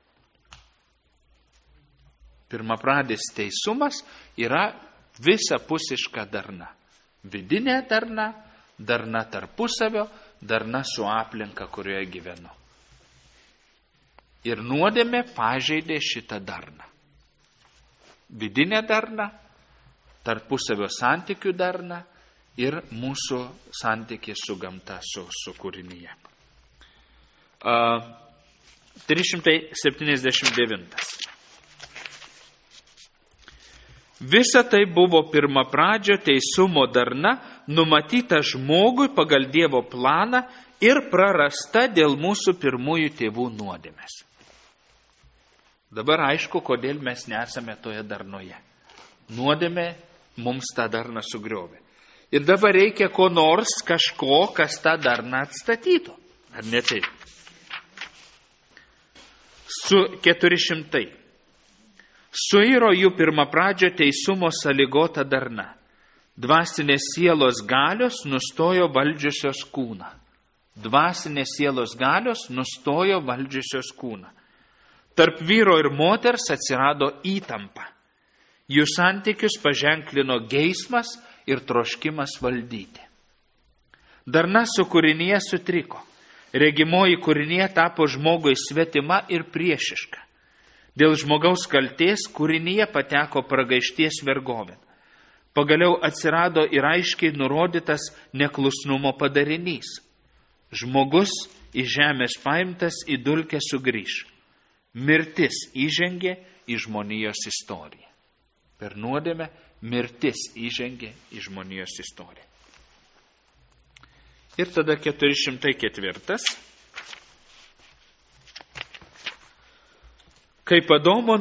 Pirmapradis teisumas yra visapusiška darna. Vidinė darna, darna tarpusavio, darna su aplinka, kurioje gyvenu. Ir nuodėmė pažeidė šitą darną. Vidinė darna, tarpusavio santykių darna ir mūsų santykį su gamta, su kūrinyje. 379. Visa tai buvo pirmapradžio teisumo darna, numatyta žmogui pagal Dievo planą ir prarasta dėl mūsų pirmųjų tėvų nuodėmės. Dabar aišku, kodėl mes nesame toje darnoje. Nuodėmė mums tą darną sugriovė. Ir dabar reikia ko nors, kažko, kas tą darną atstatytų. Ar ne taip? su 400. Suiro jų pirmapradžio teisumo sąlygota darna. Dvasinės sielos galios nustojo valdžiusios kūną. Dvasinės sielos galios nustojo valdžiusios kūną. Tarp vyro ir moters atsirado įtampa. Jų santykius paženklino geismas ir troškimas valdyti. Darna su kūrinyje sutriko. Regimoji kūrinyje tapo žmogui svetima ir priešiška. Dėl žmogaus kaltės kūrinyje pateko pragaišties vergovin. Pagaliau atsirado ir aiškiai nurodytas neklusnumo padarinys. Žmogus iš žemės paimtas į dulkę sugrįš. Mirtis įžengė į žmonijos istoriją. Per nuodėmę mirtis įžengė į žmonijos istoriją. Ir tada 404. Kaip Adomo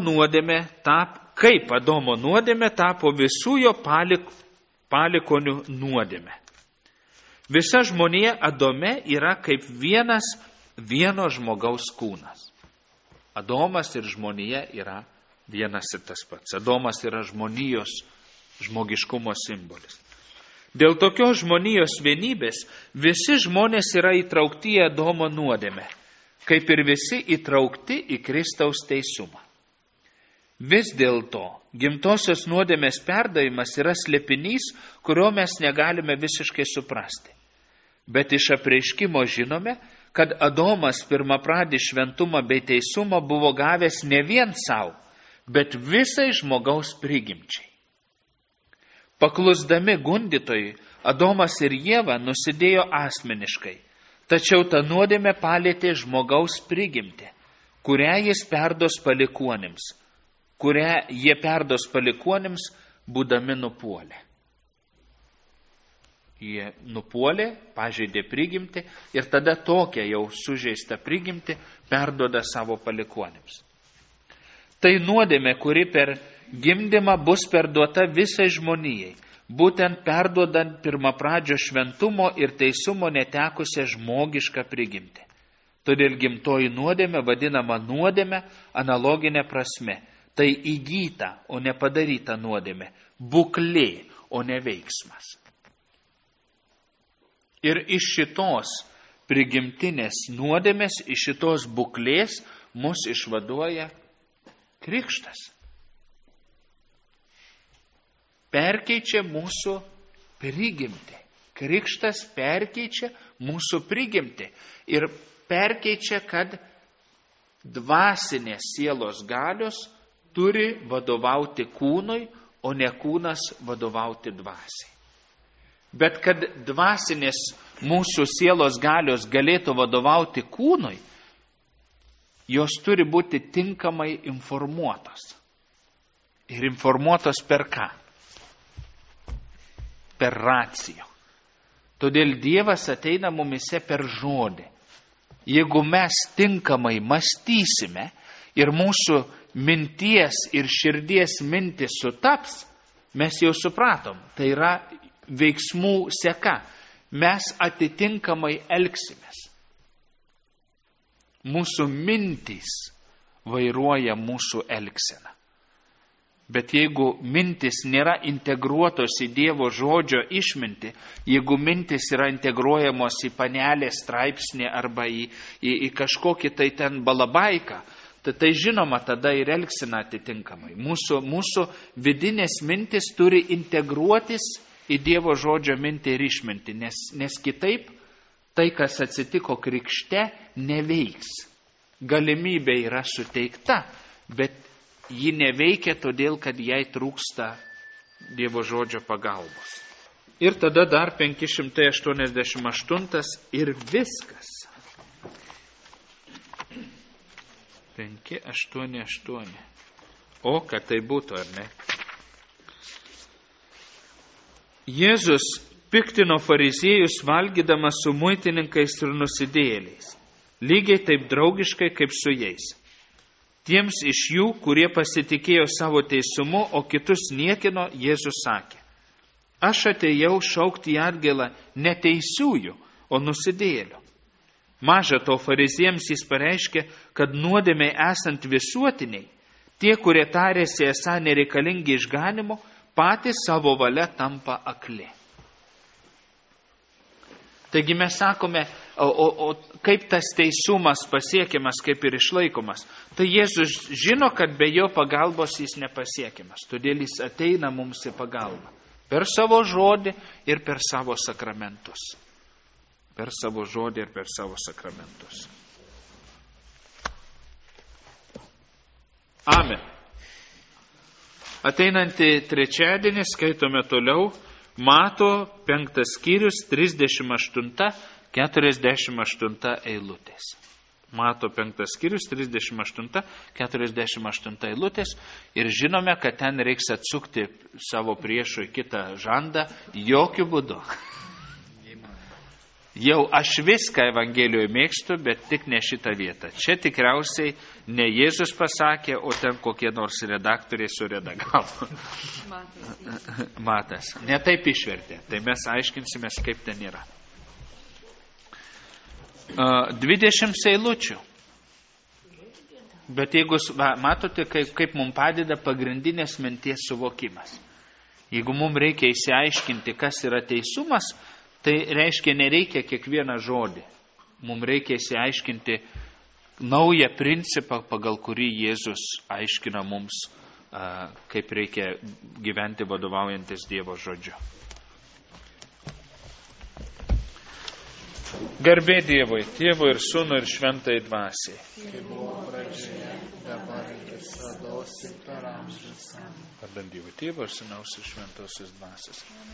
nuodėmė tapo visų jo palikonių nuodėmė. Visa žmonija Adome yra kaip vieno žmogaus kūnas. Adomas ir žmonija yra vienas ir tas pats. Adomas yra žmonijos, žmogiškumo simbolis. Dėl tokios žmonijos vienybės visi žmonės yra įtraukti į Adomo nuodėmę, kaip ir visi įtraukti į Kristaus teisumą. Vis dėlto gimtosios nuodėmės perdavimas yra slėpinys, kurio mes negalime visiškai suprasti. Bet iš apreiškimo žinome, kad Adomas pirmapradį šventumą bei teisumą buvo gavęs ne vien savo, bet visai žmogaus prigimčiai. Paklusdami gundytojui, Adomas ir Ieva nusidėjo asmeniškai, tačiau ta nuodėmė palėtė žmogaus prigimtį, kurią jie perdos palikuonims, būdami nupuolę. Jie nupuolė, pažeidė prigimtį ir tada tokią jau sužeistą prigimtį perduoda savo palikuonims. Tai nuodėmė, kuri per gimdymą bus perduota visai žmonijai, būtent perduodant pirmapradžio šventumo ir teisumo netekusią žmogišką prigimtį. Todėl gimtoji nuodėmė vadinama nuodėmė analoginė prasme. Tai įgyta, o ne padaryta nuodėmė, būklė, o ne veiksmas. Ir iš šitos prigimtinės nuodėmės, iš šitos būklės mus išvaduoja krikštas. Perkeičia mūsų prigimtį. Krikštas perkeičia mūsų prigimtį ir perkeičia, kad dvasinės sielos galios turi vadovauti kūnui, o ne kūnas vadovauti dvasiai. Bet kad dvasinės mūsų sielos galios galėtų vadovauti kūnui, jos turi būti tinkamai informuotos. Ir informuotos per ką? Per racijo. Todėl Dievas ateina mumise per žodį. Jeigu mes tinkamai mąstysime ir mūsų minties ir širdies mintis sutaps, mes jau supratom, tai yra veiksmų seka. Mes atitinkamai elgsimės. Mūsų mintys vairuoja mūsų elgseną. Bet jeigu mintis nėra integruotos į Dievo žodžio išmintį, jeigu mintis yra integruojamos į panelės straipsnį arba į kažkokį tai ten balabaiką, tai žinoma tada ir elgsena atitinkamai. Mūsų vidinės mintis turi integruotis į Dievo žodžio mintį ir išmintį, nes kitaip tai, kas atsitiko krikšte, neveiks. Galimybė yra suteikta, bet ji neveikia todėl, kad jai trūksta Dievo žodžio pagalbos. Ir tada dar 588 ir viskas. 588. O, kad tai būtų, ar ne? Jėzus piktino fariziejus valgydamas su muitininkais ir nusidėjėliais, lygiai taip draugiškai kaip su jais. Tiems iš jų, kurie pasitikėjo savo teisumu, o kitus niekino, Jėzus sakė: Aš atėjau šaukti į atgailą ne teisiųjų, o nusidėjėlių. Maža to, fariziejams jis pareiškė, kad nuodėmiai esant visuotiniai, tie, kurie tarėsi esą nereikalingi išganimo, patys savo valia tampa akli. Taigi mes sakome, o kaip tas teisumas pasiekiamas, kaip ir išlaikomas. Tai Jėzus žino, kad be jo pagalbos jis nepasiekiamas. Todėl jis ateina mums į pagalbą. Per savo žodį ir per savo sakramentus. Per savo žodį ir per savo sakramentus. Amen. Ateinantį trečiadienį skaitome toliau Mato 5 skyrius 38-48 eilutės. Mato 5 skyrius 38-48 eilutės ir žinome, kad ten reiks atsukti savo priešui kitą žandą jokių būdų. Jau aš viską Evangelijoje mėgstu, bet tik ne šitą vietą. Čia tikriausiai ne Jėzus pasakė, o ten kokie nors redaktoriai suredagavo. Matas. Ne taip išvertė. Tai mes aiškinsime, kaip ten yra. 20 eilučių. Bet jeigu matote, kaip mums padeda pagrindinės minties suvokimas. Jeigu mums reikia išsiaiškinti, kas yra teisumas, tai reiškia, nereikia kiekvieną žodį. Mums reikia įsiaiškinti naują principą, pagal kurį Jėzus aiškina mums, kaip reikia gyventi vadovaujantis Dievo žodžiu. Garbė Dievui, Tėvui ir Sūnui ir Šventai Dvasiai. Kaip buvo pradžioje, dabar ir visados ir per amžius. Vardant Dievo Tėvo ir Sūnaus ir Šventosios Dvasios.